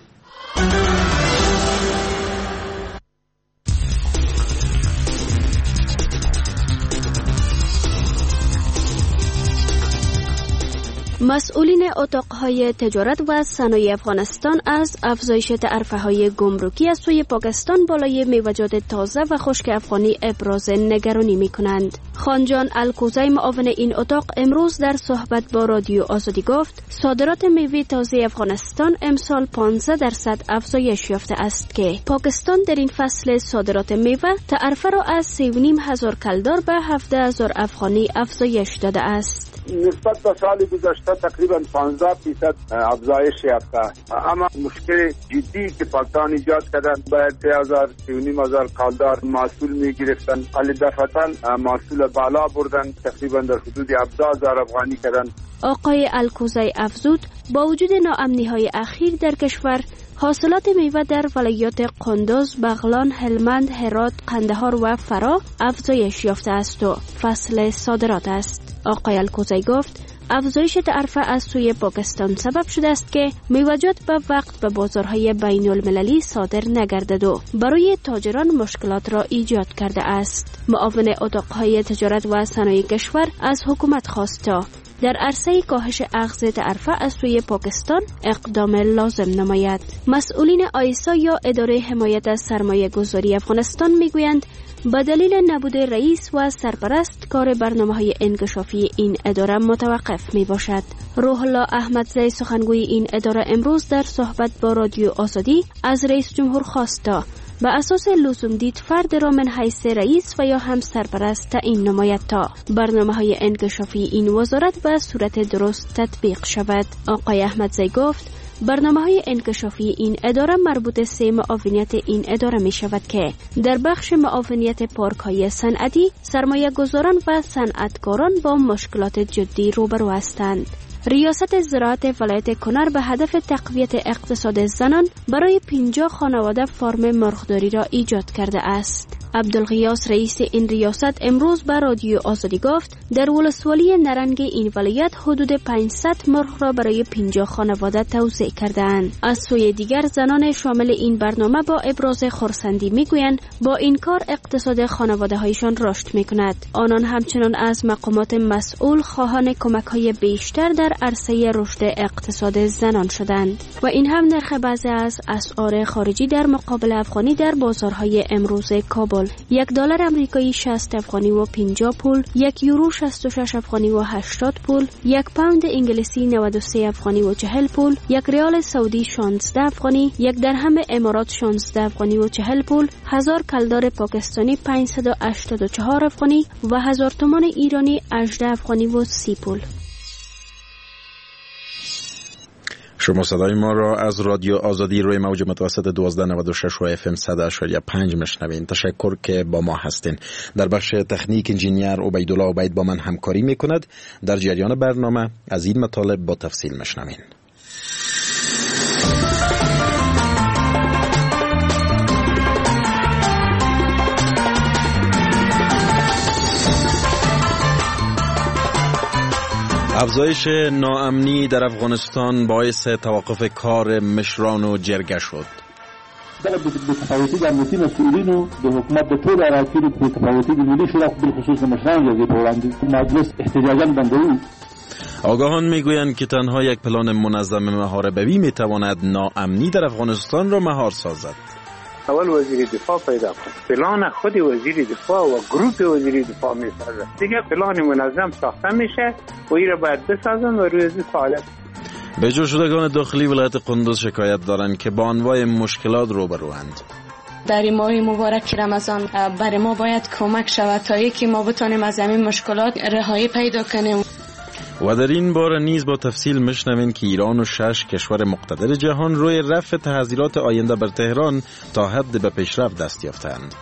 مسئولین اتاقهای تجارت و صنایع افغانستان از افزایش تعرفه‌های گمرکی از سوی پاکستان بالای میوه‌جات تازه و خشک افغانی ابراز نگرانی می‌کنند. خانجان الکوزی معاون این اتاق امروز در صحبت با رادیو آزادی گفت صادرات میوه تازه افغانستان امسال پانزده درصد افزایش یافته است که پاکستان در این فصل صادرات میوه تعرفه را از سی و نیم هزار کلدار به هفده هزار افغانی افزایش داده است. نسبت به سال گذشته تقریبا پانزده درصد افزایش یافته، اما مشکل جدی که پاکستان ایجاد کردن باید سه هزار سی و نیم هزار کالدار محصول میگرفتن، ولی دفعتا محصول بالا بردن، تقریبا در حدود هفده هزار افغانی کردن. آقای الکوزی افزود با وجود ناامنی های اخیر در کشور حاصلات میوه در ولایات قندوز، بغلان، هلمند، هرات، قندهار و فرا افزایش یافته است و فصل صادرات است. آقای الکوزی گفت افزایش تعرفه از سوی پاکستان سبب شده است که میوه‌جات به وقت به بازارهای بین المللی صادر نگردد و برای تاجران مشکلات را ایجاد کرده است. معاون اتاقهای تجارت و صنایع کشور از حکومت خواست تا در عرصه کاهش اخذ تعرفه از سوی پاکستان اقدام لازم نماید. مسئولین آیسا یا اداره حمایت از سرمایه گذاری افغانستان میگویند به دلیل نبود رئیس و سرپرست کار برنامه‌های انکشافی این اداره متوقف می باشد. روح الله احمدزی سخنگوی این اداره امروز در صحبت با رادیو آزادی از رئیس جمهور خواست تا به اساس لزوم دید فرد را من حیث رئیس و یا هم سرپرست تعیین نماید تا برنامه‌های انکشافی این وزارت به صورت درست تطبیق شود. آقای احمدزی گفت برنامه‌های انکشافی این اداره مربوط سه معاونیت این اداره می شود که در بخش معاونیت پارک‌های صنعتی سرمایه گذاران و صنعتکاران با مشکلات جدی روبرو هستند. ریاست زراعت ولایت کنر به هدف تقویت اقتصاد زنان برای پنجاه خانواده فارم مرغداری را ایجاد کرده است. عبدالغیاس رئیس این ریاست امروز به رادیو آزادی گفت در ولسوالی نرنگ این ولایت حدود پانصد مرغ را برای پنجاه خانواده توزیع کردند. از سوی دیگر زنان شامل این برنامه با ابراز خرسندی میگویند با این کار اقتصاد خانواده هایشان رشد میکند. آنان همچنان از مقامات مسئول خواهان کمک های بیشتر در عرصه رشد اقتصاد زنان شدند و این هم نرخ بعضی از اسعار خارجی در مقابل افغانی در بازارهای امروز کابل. یک دلار آمریکایی شصت افغانی و پنجاه پول، یک یورو شصت و شش افغانی و هشتاد پول، یک پوند انگلیسی نود و سه افغانی و چهل پول، یک ریال سعودی شانزده افغانی، یک درهم امارات شانزده افغانی و چهل پول، هزار کلدار پاکستانی پانصد و هشتاد و چهار افغانی و هزار تومان ایرانی هجده افغانی و سی پول. شما صدای ما را از رادیو آزادی روی موج متوسط دوازده نود و شش و اف ام صد و اشاریه پنج میشنوین. تشکر که با ما هستین. در بخش تکنیک انجینیر عبیدالله عبید با من همکاری میکند. در جریان برنامه از این مطالب با تفصیل میشنوین. افزایش ناامنی در افغانستان باعث توقف کار مشران و جرگه شد. دغه بی‌تفاوتي د امنیتي مسؤلینو د حکومت د ټولو اراکینو بی‌تفاوتي د ملي شورا بالخصوص د مشران جرګې په وړاندې مجلس احتجاجاً بندوي. آگاهان میگویند که تنها یک پلان منظم محاربوی میتواند ناامنی در افغانستان را مهار سازد. اول وزیر دفاع پیدا کن، پلان خود وزیر دفاع و گروپ وزیر دفاع میسازه، دیگه پلان منظم ساخته میشه و این را باید بسازن و روی فعالیت. به جو شدگان داخلی ولایت قندوز شکایت دارند که با انواع مشکلات روبروند. در این ماه مبارک رمضان برای ما باید کمک شود تا یکی ما بتانیم از همین مشکلات رهایی پیدا کنیم. و در این بار نیز با تفصیل میشنویم که ایران و شش کشور مقتدر جهان روی رفع تحذیرات آینده بر تهران تا حد به پیشرفت دست یافتند.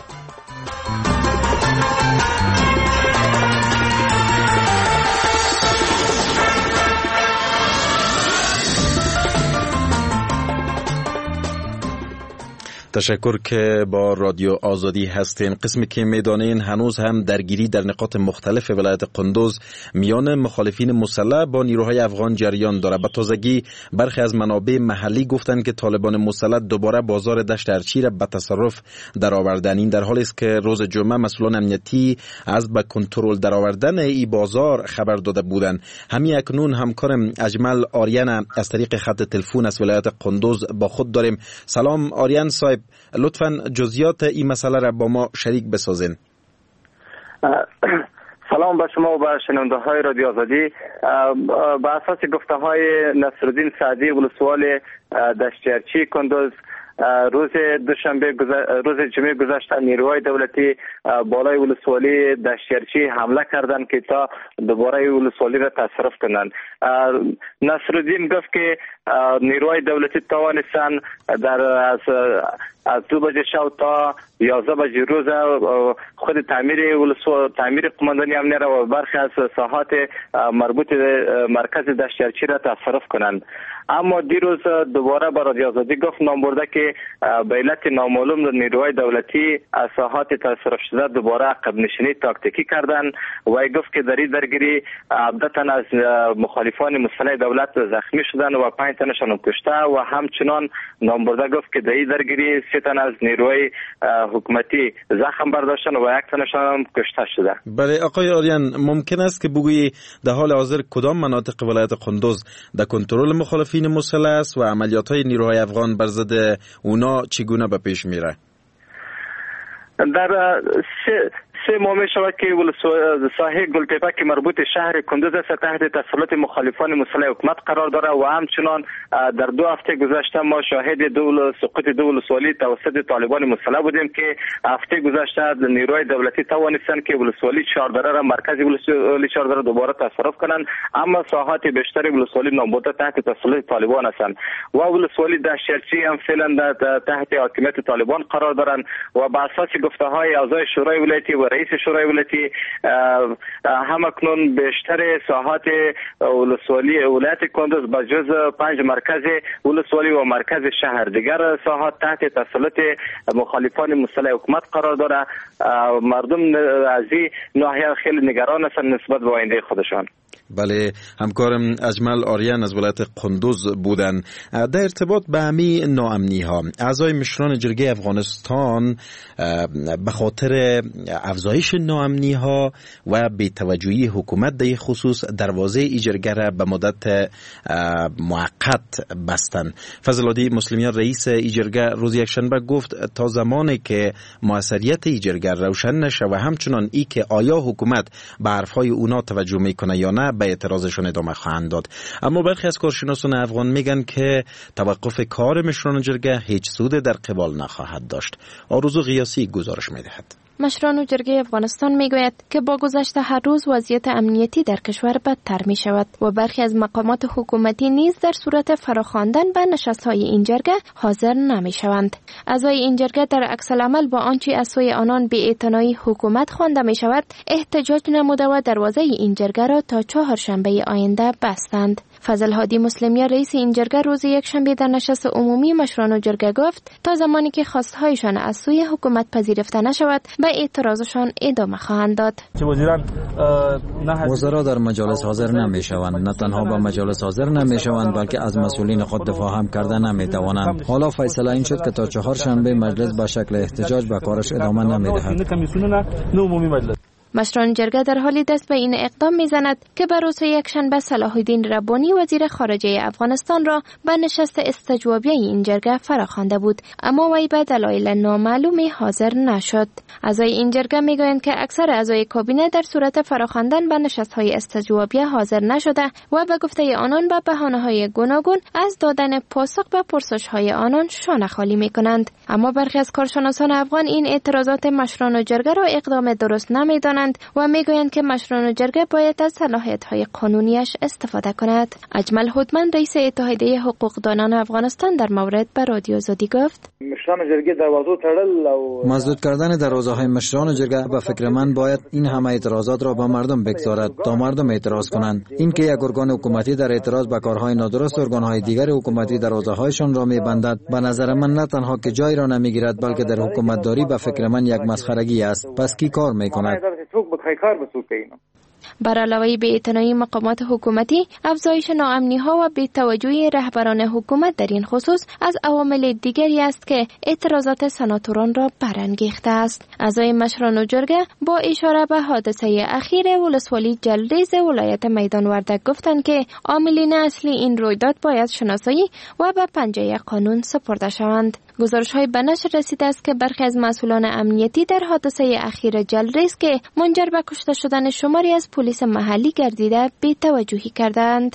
تشکر که با رادیو آزادی هستین. قسمی که میدانین هنوز هم درگیری در نقاط مختلف ولایت قندوز میان مخالفین مسلح با نیروهای افغان جریان داره. به تازگی برخی از منابع محلی گفتند که طالبان مسلح دوباره بازار دشت ارچی را به تصرف درآوردن. این در حالی است که روز جمعه مسئولان امنیتی از به کنترل درآوردن این بازار خبر داده بودند. همین اکنون همکارم اجمل آریان از طریق خط تلفن از ولایت قندوز با خود داریم. سلام آریان صاحب، لطفاً جزئیات این مسئله را با ما شریک بسازین. سلام به شما و به شنونده های رادیو آزادی. به اساس گفته های نصرالدین سعدی ولسوال دشتیارچی کندوز، روز دوشنبه روز جمعه گذشته نیروهای دولتی بالای ولسوالی دشتیارچی حمله کردند که تا دوباره ولسوالی را تصرف کنند. نصرالدین گفت که نیروهای دولتی توانستند در از از دو بجه شب تا یازده بجه روز خود تعمیر ولسوالی تعمیر قماندانی امنیه را و برخی از ساحات مربوط به مرکز دشتیارچی را تصرف کنند. اما دیروز دوباره با رادیو آزادی گفت نامبرده که به علت نامعلوم نیروهای دولتی از ساحات تصرف شده دوباره عقب نشینی تاکتیکی کردند و گفت که در این درگیری عدتا از مخالفان مسلح دولت زخمی شدند و پنج تنشان کشته و همچنان نامبرده گفت که در این درگیری سه تن از نیروهای حکومتی زخم برداشتن و یک تنشان کشته شده. بله آقای آریان، ممکن است که بگویی در حال حاضر کدام مناطق ولایت قندوز در کنترل مخالفین مسلح است و عملیات های نیروهای افغان بر ضد اونا چگونه به پیش میره؟ در سه سه ماه می شود که ساحه گلتپه که مربوط شهر کندوز است تحت تسلط مخالفان مسلح حکومت قرار دارد و همچنان در دو هفته گذشته ما شاهد دو سقوط دو ولسوالی توسط طالبان مسلح بودیم که هفته گذشته نیروهای دولتی توانستند که ولسوالی چهاردره را مرکز ولسوالی چهاردره دوباره تصرف کنند، اما ساحات بیشتر ولسوالی نامبرده تحت تسلط طالبان هستند و ولسوالی دشتیارچی هم فعلا تحت حاکمیت طالبان قرار دارند و بر اساس گفته‌های اعضای شورای ولایتی و رئیس رئیس شورای ولایتی همکنون بیشتر ساحات ولسوالی ولایت کندوز با جز پنج مرکز ولسوالی و مرکز شهر دیگر ساحات تحت تسلط مخالفان مسلح حکومت قرار داره. مردم از این ناحیه خیلی نگران هستند نسبت به آینده خودشان. بله، همکارم اجمل آریان از ولایت قندوز بودن. در ارتباط به همین ناامنی ها، اعضای مشران جرگه افغانستان به خاطر افزایش ناامنی ها و بی‌توجهی حکومت در خصوص دروازه ای جرگه را به مدت موقت بستن. فضل‌العادی مسلمیان رئیس ای جرگه روز یکشنبه گفت تا زمانی که موثریت ای جرگه روشن نشه و همچنان ای که آیا حکومت به حرفهای اونا توجه میکنه یا نه به اعتراضشون ادامه خواهند داد. اما برخی از کارشناسان افغان میگن که توقف کار مشران جرگه هیچ سود در قبال نخواهد داشت. آرزو غیاسی گزارش میدهد. مشران جرگه افغانستان میگوید که با گذشت هر روز وضعیت امنیتی در کشور بدتر می شود و برخی از مقامات حکومتی نیز در صورت فراخواندن به نشست‌های این جرگه حاضر نمی شوند. اعضای این جرگه در عکس العمل با آنچه از سوی آنان بی‌اعتنایی حکومت خوانده می شود احتجاج نموده و دروازه این جرگه را تا چهارشنبه آینده بستند. فضل‌العادی مسلمیان رئیس این جرگه روز یکشنبه در نشست عمومی مشران جرگه گفت تا زمانی که خواستهایشان از سوی حکومت پذیرفته نشود به اعتراضشان ادامه خواهند داد. وزرا در مجالس حاضر نمی شوند، نه تنها به مجالس حاضر نمی شوند بلکه از مسئولین خود دفاع هم کرده نمی توانند. حالا فیصله این شد که تا چهارشنبه مجلس به شکل احتجاج به کارش ادامه نمی دهد. مشران جرگه در حالی دست به این اقدام میزند که به روز یکشنبه صلاح الدین ربانی وزیر خارجه افغانستان را به نشست استجوابی این جرگه فراخوانده بود، اما وی به دلایل نامعلومی حاضر نشد. اعضای این جرگه میگویند که اکثر اعضای کابینه در صورت فراخواندن به نشست‌های استجوابی حاضر نشده و به گفته آنان به بهانه‌های گوناگون از دادن پاسخ به پرسش‌های آنان شانه خالی می‌کنند. اما برخی از کارشناسان افغان این اعتراضات مشران جرگه را اقدام درست نمی‌دانند و میگویند که مشران جرگه باید از صلاحیت‌های قانونیش استفاده کند. اجمل هودمن رئیس اتحادیه حقوقدانان افغانستان در مورد به رادیو آزادی گفت: مشران جرگه دروازه تړل او مسدود کردن دروازه‌های مشران جرگه به فکر من باید این همه اعتراضات را به مردم بگذارد تا مردم اعتراض کنند. این که یک ارگان حکومتی در اعتراض به کارهای نادرست ارگان‌های دیگر حکومتی دروازه‌هایشان را می‌بندد، به نظر من نه تنها که جای را نمی‌گیرد بلکه در حکومتداری به فکر من یک مسخرگی است. پس کی کار می‌کند؟ بر علاوه بی‌اعتنایی مقامات حکومتی، افزایش ناامنی‌ها و بی‌توجهی رهبران حکومت در این خصوص از عوامل دیگری است که اعتراضات سناتوران را برانگیخته است. اعضای مشران جرگه با اشاره به حادثه اخیر ولسوالی جلریز ولایت میدان وردک گفتند که عاملین اصلی این رویداد باید شناسایی و به پنجه قانون سپرده شوند. گزارش‌های به نشر رسیده است که برخی از مسئولان امنیتی در حادثه اخیر جلریز که منجر به کشته شدن شماری از پلیس محلی گردیده بی‌توجهی کردند.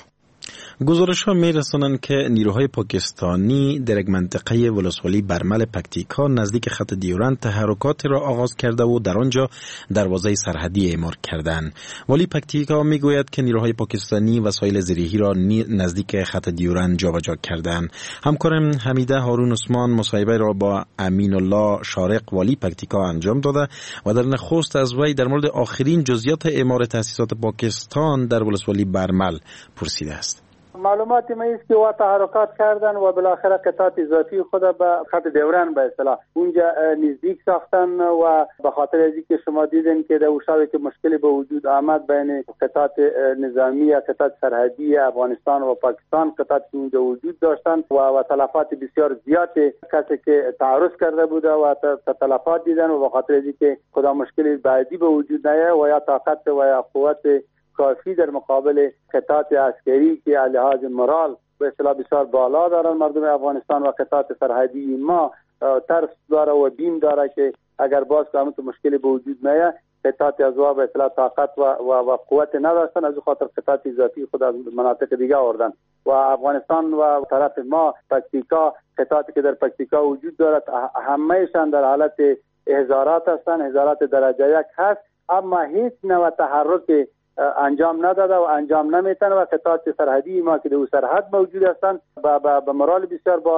گزارش ها می رسانند که نیروهای پاکستانی در یک منطقه ولسوالی برمل پکتیکا نزدیک خط دیورند تحرکات را آغاز کرده و در آنجا دروازه سرحدی اعمار کردند. ولی پکتیکا می گوید که نیروهای پاکستانی وسایل زرهی را نزدیک خط دیورند جابجا کردند. همکارم حمیده هارون عثمان مصاحبه را با امین الله شارق والی پکتیکا انجام داده و در نخست از وی در مورد آخرین جزئیات اعمار تأسیسات پاکستان در ولسوالی برمل پرسیده است. معلومات ما است که وا تحرکات کردن و بالاخره قطعات ذاتی خود به خط دیوران به اصطلاح اونجا نزدیک ساختن و به خاطر از اینکه شما دیدین که در اوشاوی که مشکلی به وجود آمد بین قطعات نظامی یا قطعات سرحدی افغانستان و پاکستان، قطعات که اونجا وجود داشتن و و تلفات بسیار زیادی کسی که تعرض کرده بوده و تلفات دیدن و به خاطر از اینکه خدا مشکلی بعدی به وجود نیاد و یا طاقت و یا قوت کافی در مقابل قطعات عسکری که لحاظ مورال به اصطلاح بسیار بالا دارن مردم افغانستان و قطعات سرحدی ما ترس داره و بیم داره که اگر باز قامت مشکلی به وجود نیاد قطعات از وا به اصطلاح طاقت و, و, و قوت نداشتن، از خاطر قطعات ذاتی خود از مناطق دیگه آوردن و افغانستان و طرف ما پکتیکا قطعاتی که در پکتیکا وجود دارد همه‌شان در حالت هزارات هستن، هزارات درجه یک هست، اما هیچ نوع تحرک انجام نداده و انجام نمیتن و قطعات سرحدی ما که در سرحد موجود هستند با با مورال بسیار بالا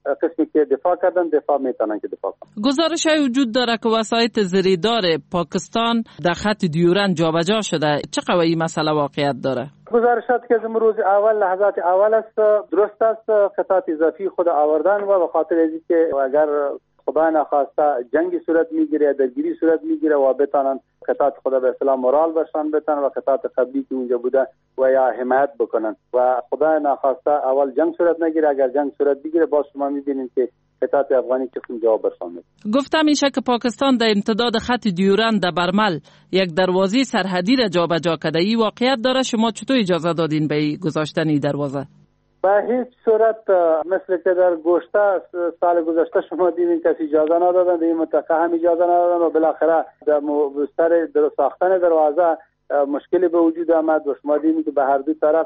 قسمی که دفاع کردن دفاع میتونن که دفاع کنن. گزارش های وجود داره که وسایط زریدار پاکستان در خط دیورند جابجا شده. چقدر این مسئله واقعیت داره؟ گزارشات که از روز اول لحظات اول است درست است. قطعات اضافی خود آوردن و به خاطر از اینکه اگر خدا نخواسته جنگی صورت میگیره، درگیری صورت میگیره و بتانن قطعات خدا به اصطلاح مورال بشن بتن و قطعات قبلی که اونجا بوده و یا حمایت بکنن و خدا نخواسته اول جنگ صورت نگیره. اگر جنگ صورت بگیره باز شما میبینید که قطعات افغانی که خون جواب برسانه. گفتم میشه که پاکستان در امتداد خط دیورند در برمل یک دروازه سرحدی را جابجا کرده. این واقعیت داره؟ شما چطور اجازه دادین به گذاشتن این دروازه؟ به هیچ صورت مثل که در گذشته سال گذشته شما دیدین کسی اجازه ندادن، در این منطقه هم اجازه ندادن و بالاخره در سر در ساختن دروازه مشکلی به وجود آمد و شما دیدین که به هر دو طرف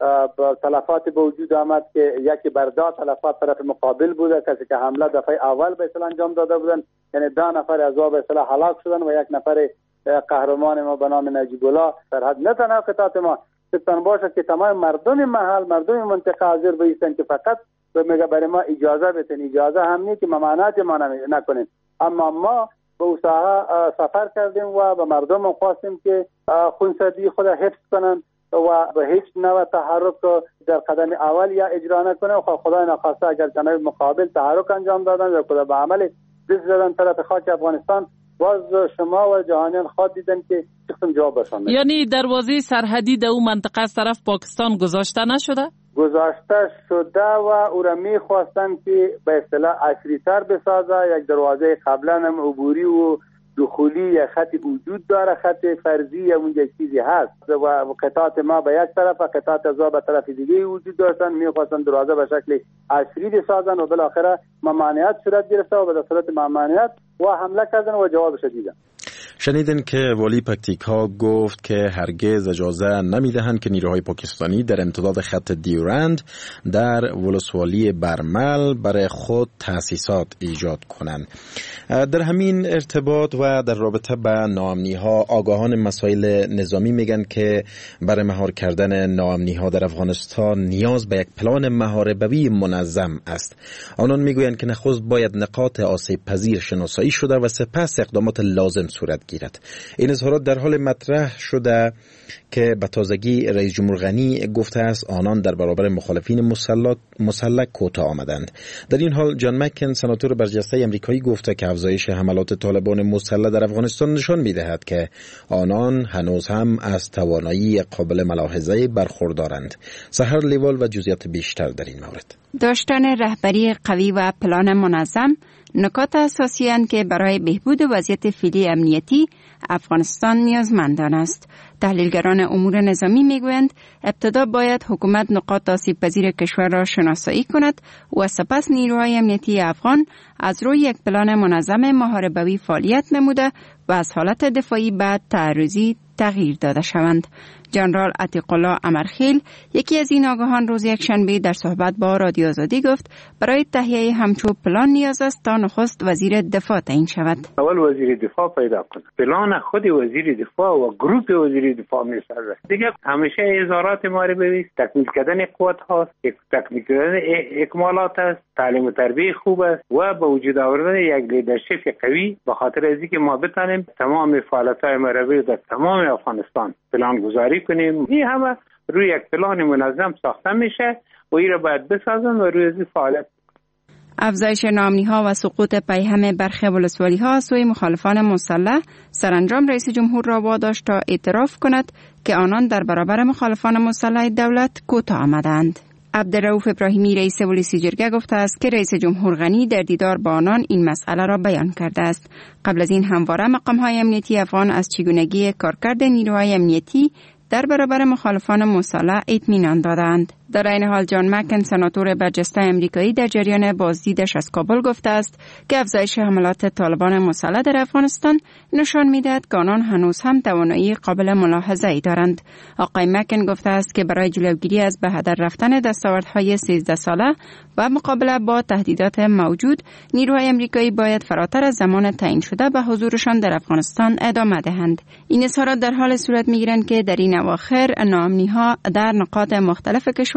تلفات به وجود آمد که یکی بردا تلفات طرف مقابل بوده. کسی که حمله دفعه اول به اصطلاح انجام داده بودن، یعنی ده نفر از به اصطلاح هلاک شدن و یک نفر قهرمان ما به نام نجیب الله سرحد. نه تنها قطعات ما ستان باشه که تمام مردم محل مردم منطقه حاضر بایستن که فقط به میگه برای ما اجازه بتن. اجازه هم نیست که ممانعت ما نکنیم، اما ما به اون ساحه سفر کردیم و به مردم خواستیم که خونسردی خود حفظ کنن و به هیچ نوع تحرک در قدم اول یا اجرا نکنه و خدای نخواسته اگر جناب مقابل تحرک انجام دادن یا خود به عمل دست زدن طرف خاک افغانستان، باز شما و جهانیان خود دیدن که چقدر جواب برسانده. یعنی دروازه سرحدی در اون منطقه از طرف پاکستان گذاشته نشده؟ گذاشته شده و او را میخواستن که به اصطلاح عصری تر بسازه. یک دروازه قبلا هم عبوری و دخولی یا خط وجود داره، خط فرضی یا اون یک چیزی هست و قطعات ما به یک طرف و قطعات از به طرف دیگه وجود داشتن. میخواستن دروازه به شکل عصری بسازن و بالاخره ممانعت صورت گرفته و به صورت ممانعت و حمله کردن و جوابش دیدن. شنیدن که والی پکتیکا گفت که هرگز اجازه نمیدهند که نیروهای پاکستانی در امتداد خط دیورند در ولسوالی برمل برای خود تأسیسات ایجاد کنند. در همین ارتباط و در رابطه با ناامنی ها، آگاهان مسائل نظامی میگن که برای مهار کردن ناامنی ها در افغانستان نیاز به یک پلان محاربوی منظم است. آنان میگویند که نخست باید نقاط آسیب پذیر شناسایی شده و سپس اقدامات لازم صورت گیرد. این اظهارات در حال مطرح شده که به تازگی رئیس جمهور غنی گفته است آنان در برابر مخالفین مسلح مسلح کوتاه آمدند. در این حال جان مکن، سناتور برجسته امریکایی، گفته که افزایش حملات طالبان مسلح در افغانستان نشان می‌دهد که آنان هنوز هم از توانایی قابل ملاحظه برخوردارند. سحر لیوال و جزئیات بیشتر در این مورد. داشتن رهبری قوی و پلان منظم نکات اساسی اند که برای بهبود وضعیت فعلی امنیتی افغانستان نیازمندان است. تحلیلگران امور نظامی میگویند ابتدا باید حکومت نقاط آسیب پذیر کشور را شناسایی کند و سپس نیروهای امنیتی افغان از روی یک پلان منظم محاربوی فعالیت نموده و از حالت دفاعی بعد تعرضی تغییر داده شوند. جنرال عتیق الله امرخیل، یکی از این آگاهان، روز یکشنبه در صحبت با رادیو آزادی گفت برای تهیه همچو پلان نیاز است تا نخست وزیر دفاع تعیین شود. اول وزیر دفاع پیدا کنه، پلان خود وزیر دفاع و گروه وزیر دفاع میسازه. دیگه همیشه اظهارات ما رو ببینید، تکمیل کردن قوت هاست، تکمیل کردن اکمالات است، تعلیم و تربیت خوب است و به وجود آوردن یک لیدرشپ قوی، به خاطر از اینکه ما بتونیم تمام فعالیت‌های ما رو در تمام افغانستان پلان گذاری کنیم. این همه روی یک پلان منظم ساخته میشه و این را باید بسازن و روی از فعالیت. افزایش ناامنی‌ها و سقوط پیهم برخی ولسوالی‌ها سوی مخالفان مسلح، سرانجام رئیس جمهور را واداشت تا اعتراف کند که آنان در برابر مخالفان مسلح دولت کوتاه آمدند. عبدالرؤوف ابراهیمی، رئیس ولسی جرگه، گفته است که رئیس جمهور غنی در دیدار با آنان این مسئله را بیان کرده است. قبل از این همواره مقام‌های امنیتی افغان از چگونگی کارکرد نیروهای امنیتی در برابر مخالفان مسلح اطمینان دادند. در این حال جان مکن، سناتور برجسته امریکایی، در جریان بازدیدش از کابل گفته است که افزایش حملات طالبان مسلح در افغانستان نشان می‌دهد که آنان هنوز هم توانایی قابل ملاحظه‌ای دارند. آقای مکن گفته است که برای جلوگیری از به هدر رفتن دستاوردهای سیزده ساله و مقابله با تهدیدات موجود، نیروهای امریکایی باید فراتر از زمان تعیین شده به حضورشان در افغانستان ادامه دهند. این اظهارات در حال صورت می‌گیرند که در این اواخر ناامنی‌ها در نقاط مختلف کشور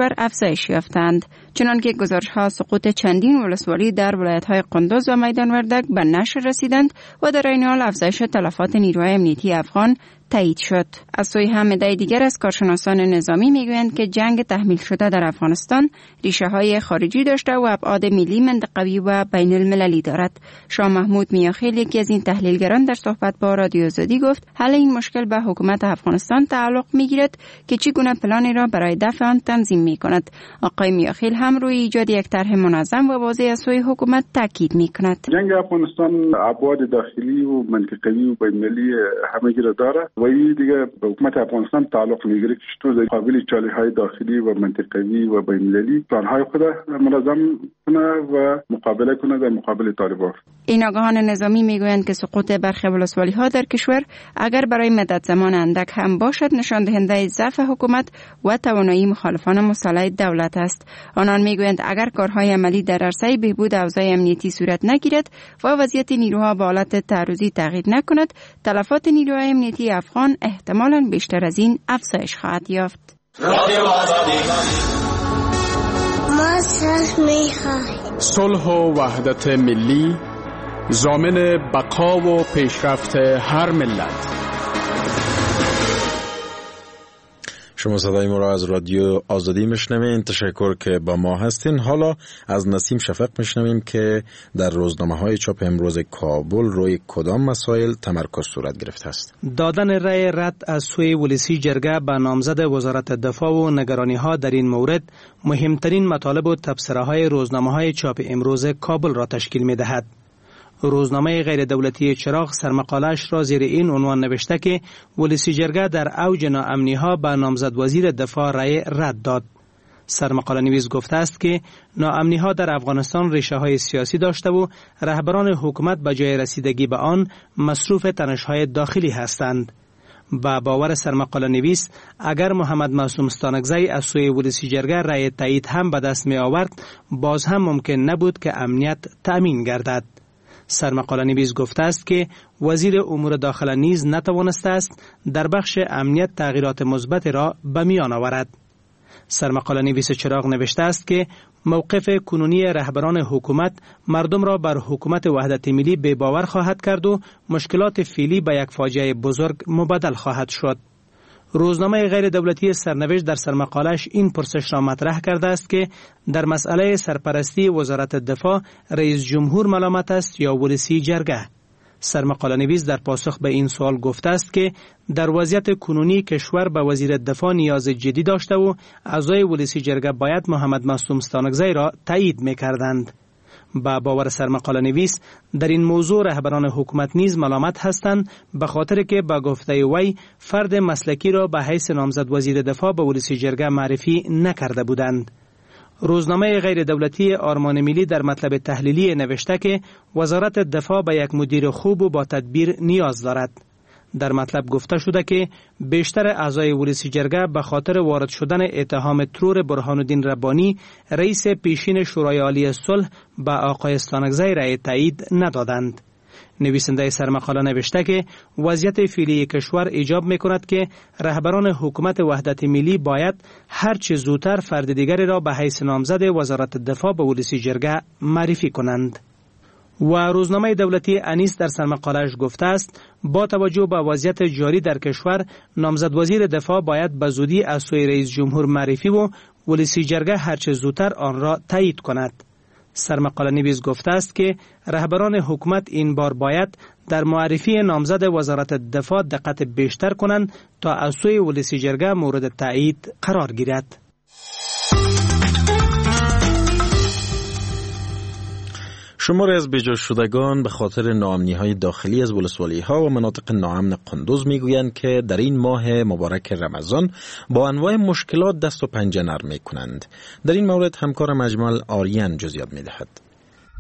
کشور افزایش یافتند. چنانکه گزارش‌ها سقوط چندین ولسوالی در ولایت‌های قندوز و میدان وردک به نشر رسیدند و در این حال افزایش تلفات نیروهای امنیتی افغان تایید شد. از سوی هم عده دیگر از کارشناسان نظامی میگویند که جنگ تحمیل شده در افغانستان ریشه های خارجی داشته و ابعاد ملی، منطقوی و بین المللی دارد. شاه محمود میاخیل، یکی از این تحلیلگران، در صحبت با رادیو آزادی گفت حل این مشکل به حکومت افغانستان تعلق میگیرد که چگونه پلانی را برای دفع آن تنظیم میکند. آقای میاخیل هم روی ایجاد یک طرح منظم و واضح از سوی حکومت تاکید میکند. جنگ افغانستان ابعاد داخلی و منطقوی و بین المللی همگی را دارد و این دیگه به حکومت افغانستان تعلق میگیره که چطور در مقابل چالش‌های داخلی و منطقوی و بین المللی پلان‌های خود منظم کنه و مقابله کنه در مقابل طالبان. این آگاهان نظامی میگویند که سقوط برخی ولسوالی‌ها در کشور اگر برای مدت زمان اندک هم باشد نشان دهنده ضعف حکومت و توانایی مخالفان مسلح دولت است. آنان میگویند اگر کارهای عملی در عرصه بهبود اوضاع امنیتی صورت نگیرد و وضعیت نیروها به حالت تعرضی تغییر نکند، تلفات نیروهای امنیتی افغان احتمالاً بیشتر از این افزایش خواهد یافت. ما صلح می‌خواهیم. صلح و وحدت ملی ضامن بقا و پیشرفت هر ملت. شما صدای ما را از رادیو آزادی میشنوین. تشکر که با ما هستین. حالا از نسیم شفق میشنویم که در روزنامه‌های چاپ امروز کابل روی کدام مسائل تمرکز صورت گرفته است. دادن رأی رد از سوی ولسی جرگه به نامزد وزارت دفاع و نگرانی‌ها در این مورد مهمترین مطالب و تبصره‌های روزنامه‌های چاپ امروز کابل را تشکیل می‌دهد. روزنامه غیر دولتی چراغ سرمقاله‌اش را زیر این عنوان نوشته که ولسی جرگه در اوج ناامنی‌ها به نامزد وزیر دفاع رأی رد داد. سرمقاله نویس گفته است که ناامنی‌ها در افغانستان ریشه‌های سیاسی داشته و رهبران حکومت به جای رسیدگی به آن مصروف تنش‌های داخلی هستند. با باور سرمقاله نویس اگر محمد معصوم ستانکزی از سوی ولسی جرگه رأی تایید هم به دست می آورد، باز هم ممکن نبود که امنیت تأمین گردد. سرمقاله نویس گفته است که وزیر امور داخله نیز نتوانسته است در بخش امنیت تغییرات مثبت را به میان آورد. سرمقاله نویس چراغ نوشته است که موقف کنونی رهبران حکومت مردم را بر حکومت وحدت ملی بی باور خواهد کرد و مشکلات فعلی به یک فاجعه بزرگ مبدل خواهد شد. روزنامه غیر دولتی سرنوشت در سرمقاله‌اش این پرسش را مطرح کرده است که در مسئله سرپرستی وزارت دفاع رئیس جمهور ملامت است یا ولسی جرگه. سرمقاله نویس در پاسخ به این سوال گفته است که در وضعیت کنونی کشور به وزیر دفاع نیاز جدی داشته و اعضای ولسی جرگه باید محمد معصوم ستانکزی را تایید می‌کردند. با باور سرمقاله نویس در این موضوع رهبران حکومت نیز ملامت هستند به خاطر که با گفته وی فرد مسلکی را به حیث نامزد وزیر دفاع به ولسی جرگه معرفی نکرده بودند. روزنامه غیر دولتی آرمان ملی در مطلب تحلیلی نوشته که وزارت دفاع به یک مدیر خوب و با تدبیر نیاز دارد. در مطلب گفته شده که بیشتر اعضای ولسی جرگه به خاطر وارد شدن اتهام ترور برهان الدین ربانی رئیس پیشین شورای عالی صلح به آقای استانکزی رأی تایید ندادند. نویسنده سرمقاله نوشته که وضعیت فعلی کشور ایجاب می‌کند که رهبران حکومت وحدت ملی باید هر چه زودتر فرد دیگری را به حیث نامزد وزارت دفاع به ولسی جرگه معرفی کنند. و روزنامه دولتی انیس در سرمقاله‌اش گفته است با توجه به وضعیت جاری در کشور نامزد وزیر دفاع باید به زودی از سوی رئیس جمهور معرفی و ولسی جرگه هر چه زودتر آن را تایید کند. سرمقاله نویس گفته است که رهبران حکومت این بار باید در معرفی نامزد وزارت دفاع دقت بیشتر کنند تا از سوی ولسی جرگه مورد تایید قرار گیرد. شماری از بجا شدگان به خاطر ناامنی‌های داخلی از ولسوالی‌ها و مناطق ناامن قندوز می‌گویند که در این ماه مبارک رمضان با انواع مشکلات دست و پنجه نرم می‌کنند. در این مورد همکارم اجمل آریان جزئیات می‌دهد.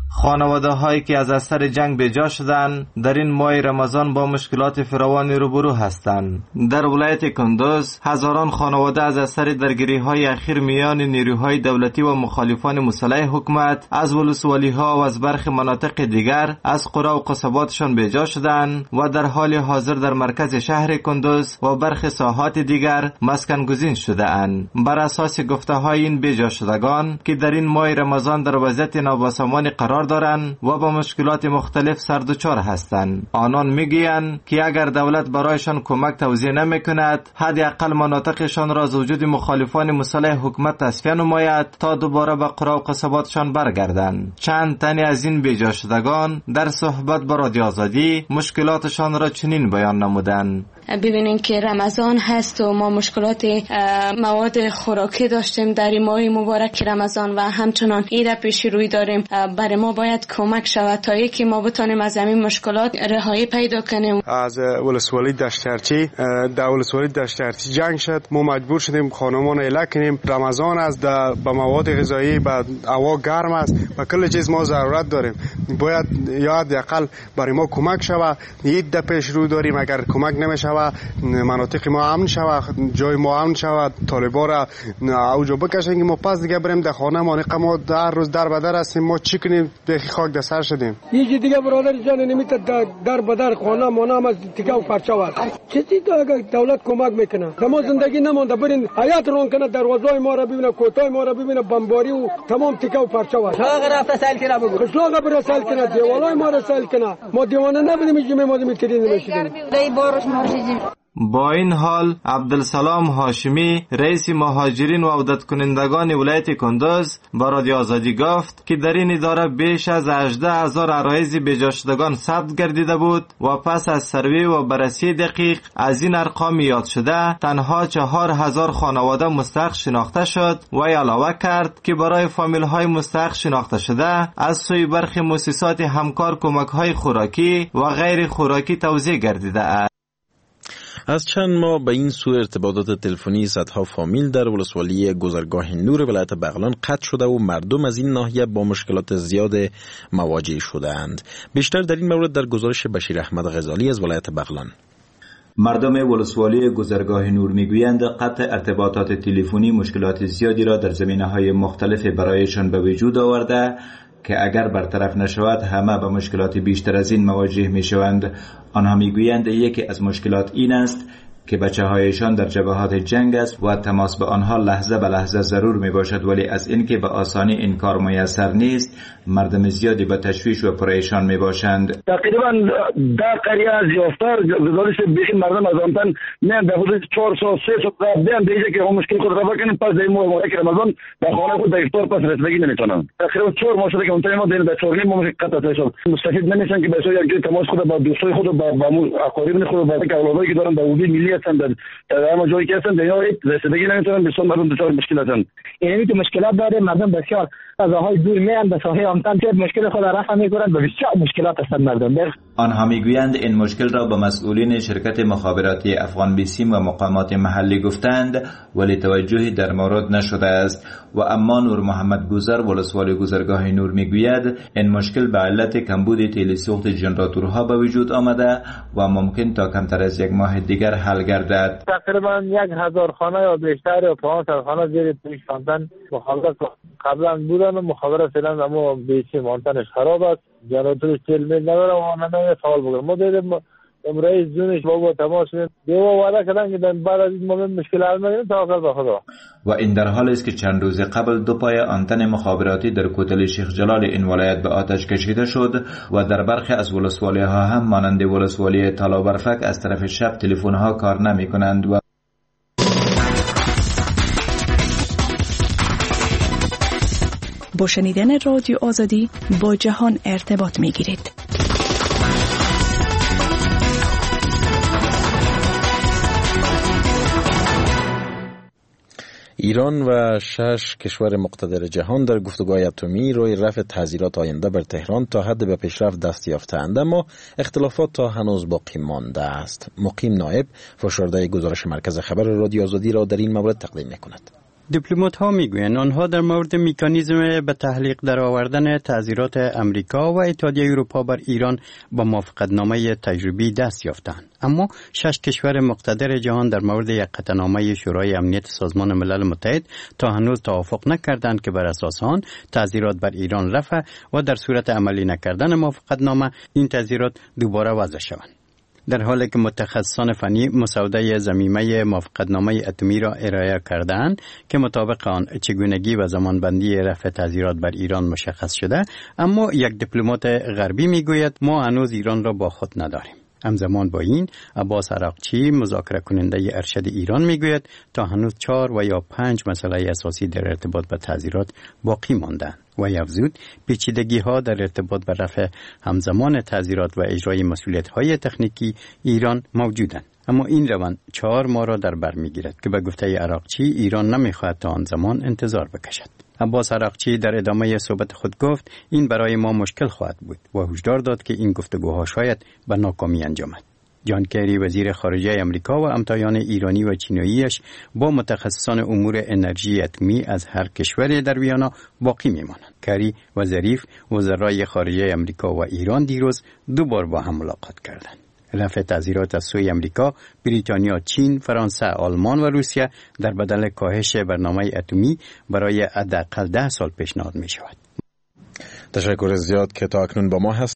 خانواده هایی که از اثر جنگ به جا شدند در این ماه رمضان با مشکلات فراوانی روبرو هستند. در ولایت کندوز هزاران خانواده از اثر درگیری های اخیر میان نیروهای دولتی و مخالفان مسلح حکومت از ولسوالی ها و از برخی مناطق دیگر از قرى و قصباتشان به جا شدند و در حال حاضر در مرکز شهر کندوز و برخی ساحات دیگر مسکن گزین شده اند. بر اساس گفته های این به جا شدگان که در این ماه رمضان در وضعیت نابسامان قرار دارند و با مشکلات مختلف سر دچار هستند. آنان میگویند که اگر دولت برایشان کمک توزیع نمیکند حداقل مناطقشان را از وجود مخالفان مسلح حکومت تصفیه نماید تا دوباره به قرى و قصباتشان برگردند. چند تنی از این بیجا شدگان در صحبت با رادیو آزادی مشکلاتشان را چنین بیان نمودند: ببینین که رمضان هست و ما مشکلات مواد خوراکی داشتیم در این ماه مبارک رمضان و همچنان عید پیش روی داریم. برای ما باید کمک شود تا یکی ما بتانیم از همین مشکلات رهایی پیدا کنیم. از ولسوالی دشترچی در ولسوالی دشترچی جنگ شد، ما مجبور شدیم خانمان اعلام کنیم رمضان است، به مواد غذایی به هوا گرم است و کل چیز ما ضرورت داریم. باید یا حداقل برای ما کمک شود. عید پیش روی داریم، اگر کمک نمیشه و مناطق ما امن شود، جای ما امن شود، طالبا را اوجا بکشن که ما پس دیگه بریم در خانه ما. ما در روز در بدر هستیم، ما چی کنیم؟ بخی خاک در سر شدیم. یکی دیگه برادر جان نمیتونه در بدر خانه ما نام از تیکه و پرچه است. چیزی تو اگر دولت کمک میکنه ما زندگی نمونده، برین حیات رون کنه، دروازه ما را ببینه، کوتاه ما را ببینه، بمباری و تمام تیکه و پرچه است. شاغ رفت سال کنه بگو، خشلاق بر سال کنه، دیوالای ما را سال کنه. ما دیوانه نبودیم، جمعه ما میترین نمیشیم. با این حال عبدالسلام هاشمی رئیس مهاجرین و عودت کنندگان ولایت کندوز با رادیو آزادی گفت که در این اداره بیش از هجده هزار عرایض بیجا شدگان ثبت گردیده بود و پس از سروی و بررسی دقیق از این ارقام یاد شده تنها چهار هزار خانواده مستحق شناخته شد و علاوه کرد که برای فامیل های مستحق شناخته شده از سوی برخی مؤسسات همکار کمک های خوراکی و غیر خوراکی توزیع گردیده است. از چند ماه به این سو ارتباطات تلفنی صدها فامیل در ولسوالی گذرگاه نور ولایت بغلان قطع شده و مردم از این ناحیه با مشکلات زیاد مواجه شده‌اند. بیشتر در این مورد در گزارش بشیر احمد غزالی از ولایت بغلان. مردم ولسوالی گذرگاه نور میگویند قطع ارتباطات تلفنی مشکلات زیادی را در زمینه‌های مختلف برایشان به وجود آورده که اگر برطرف نشود همه به مشکلات بیشتر از این مواجه می شوند. آنها می گویند یکی از مشکلات این است که بچه هایشان در جبهات جنگ است و تماس به آنها لحظه به لحظه ضرور می باشد، ولی از این که به آسانی این کار میسر نیست مردم زیادی به تشویش و پریشان می باشند. تقریبا در قریه از یافتر گزارش بیش مردم از آنتن نه در حدود چهار سال سه سال قبل دیگه که هم مشکل خود را بکنیم پس در ماه مبارک رمضان در خانه خود در افطار پس رسیدگی نمیتونن. تقریبا چهار ماه شده که اون ما دین در چهار ماه قطع شد. مستفید نمیشن که به سوی یک تماس خود با دوستای خود با با اقارب خود با اولادی که دارن در حدود ملی هستن در در جایی که هستن در رسیدگی نمیتونن، بسیار مردم دچار مشکل هستن. یعنی تو مشکلات داره مردم بسیار از راههای دور میان به ساحه آمتن که مشکل خود رفع میکنند و بسیار مشکلات هستند مردم. آنها میگویند این مشکل را به مسئولین شرکت مخابراتی افغان بیسیم و مقامات محلی گفتند ولی توجهی در مورد نشده است. و اما نور محمد گذر ولسوالی گذرگاه نور میگوید این مشکل به علت کمبود تلسوخت جنراتورها به وجود آمده و ممکن تا کمتر از یک ماه دیگر حل گردد. تقریبا یک هزار خانه یا بیشتر یا پانصد خانه زیر توش آمدن مخابرات قبلا بودن و مخابرات فعلا اما بیسیم آنتنش خراب است، جنراتورش چهل میل نداره و آنها سوال بگیرم. ما دیدیم رئیس جونش بابا تماس کرد دیو وعده کردن که بعد از این موقع مشکل حل می‌کنیم توکل به خدا. و این در حالی است که چند روز قبل دو پای آنتن مخابراتی در کوتل شیخ جلال این ولایت به آتش کشیده شد و در برخی از ولسوالی ها هم مانند ولسوالی طلابرفک از طرف شب تلفن ها کار نمی کنند. و با شنیدن رادیو آزادی با جهان ارتباط می گیرید. ایران و شش کشور مقتدر جهان در گفتگوهای اتمی روی رفع تحذیرات آینده بر تهران تا حد به پیشرفت دست یافته‌اند، اما اختلافات تا هنوز باقی مانده است. مقیم نایب فشرده گزارش مرکز خبر رادیو آزادی را در این مورد تقدیم می‌کند. دیپلمات ها میگویند آنها در مورد مکانیزم به تحلیق درآوردن تعزیرات امریکا و اتحادیه اروپا بر ایران با موافقتنامه تجربی دست یافتند، اما شش کشور مقتدر جهان در مورد یک قطعنامه شورای امنیت سازمان ملل متحد تا هنوز توافق نکردند که بر اساس آن تعزیرات بر ایران رفع و در صورت عملی نکردن موافقتنامه این تعزیرات دوباره وضع شوند. در حالی که متخصصان فنی مسوده ضمیمه موافقتنامه اتمی را ارائه کردند که مطابق آن چگونگی و زمانبندی رفع تعزیرات بر ایران مشخص شده، اما یک دیپلمات غربی میگوید ما هنوز ایران را با خود نداریم. همزمان با این عباس عراقچی مذاکره کننده ارشد ایران میگوید تا هنوز چهار و یا پنج مسئله اساسی در ارتباط با تعزیرات باقی ماندند و افزود پیچیدگی ها در ارتباط با رفع همزمان تعزیرات و اجرای مسئولیت های تکنیکی ایران موجودند. اما این روند چهار ماه را در بر میگیرد که به گفته عراقچی ایران نمیخواهد تا آن زمان انتظار بکشد. عباس عراقچی در ادامه صحبت خود گفت این برای ما مشکل خواهد بود و هشدار داد که این گفتگوها شاید به ناکامی انجامد. جان کری وزیر خارجه امریکا و همتایان ایرانی و چینیش با متخصصان امور انرژی اتمی از هر کشوری در ویانا باقی میمانند. کری و ظریف وزرای خارجه امریکا و ایران دیروز دو بار با هم ملاقات کردند. رفع تعزیرات از سوی امریکا، بریتانیا، چین، فرانسه، آلمان و روسیه در بدل کاهش برنامه اتمی برای حداقل ده سال پیشنهاد می شود. تشکر زیاد که تا اکنون با ما هست.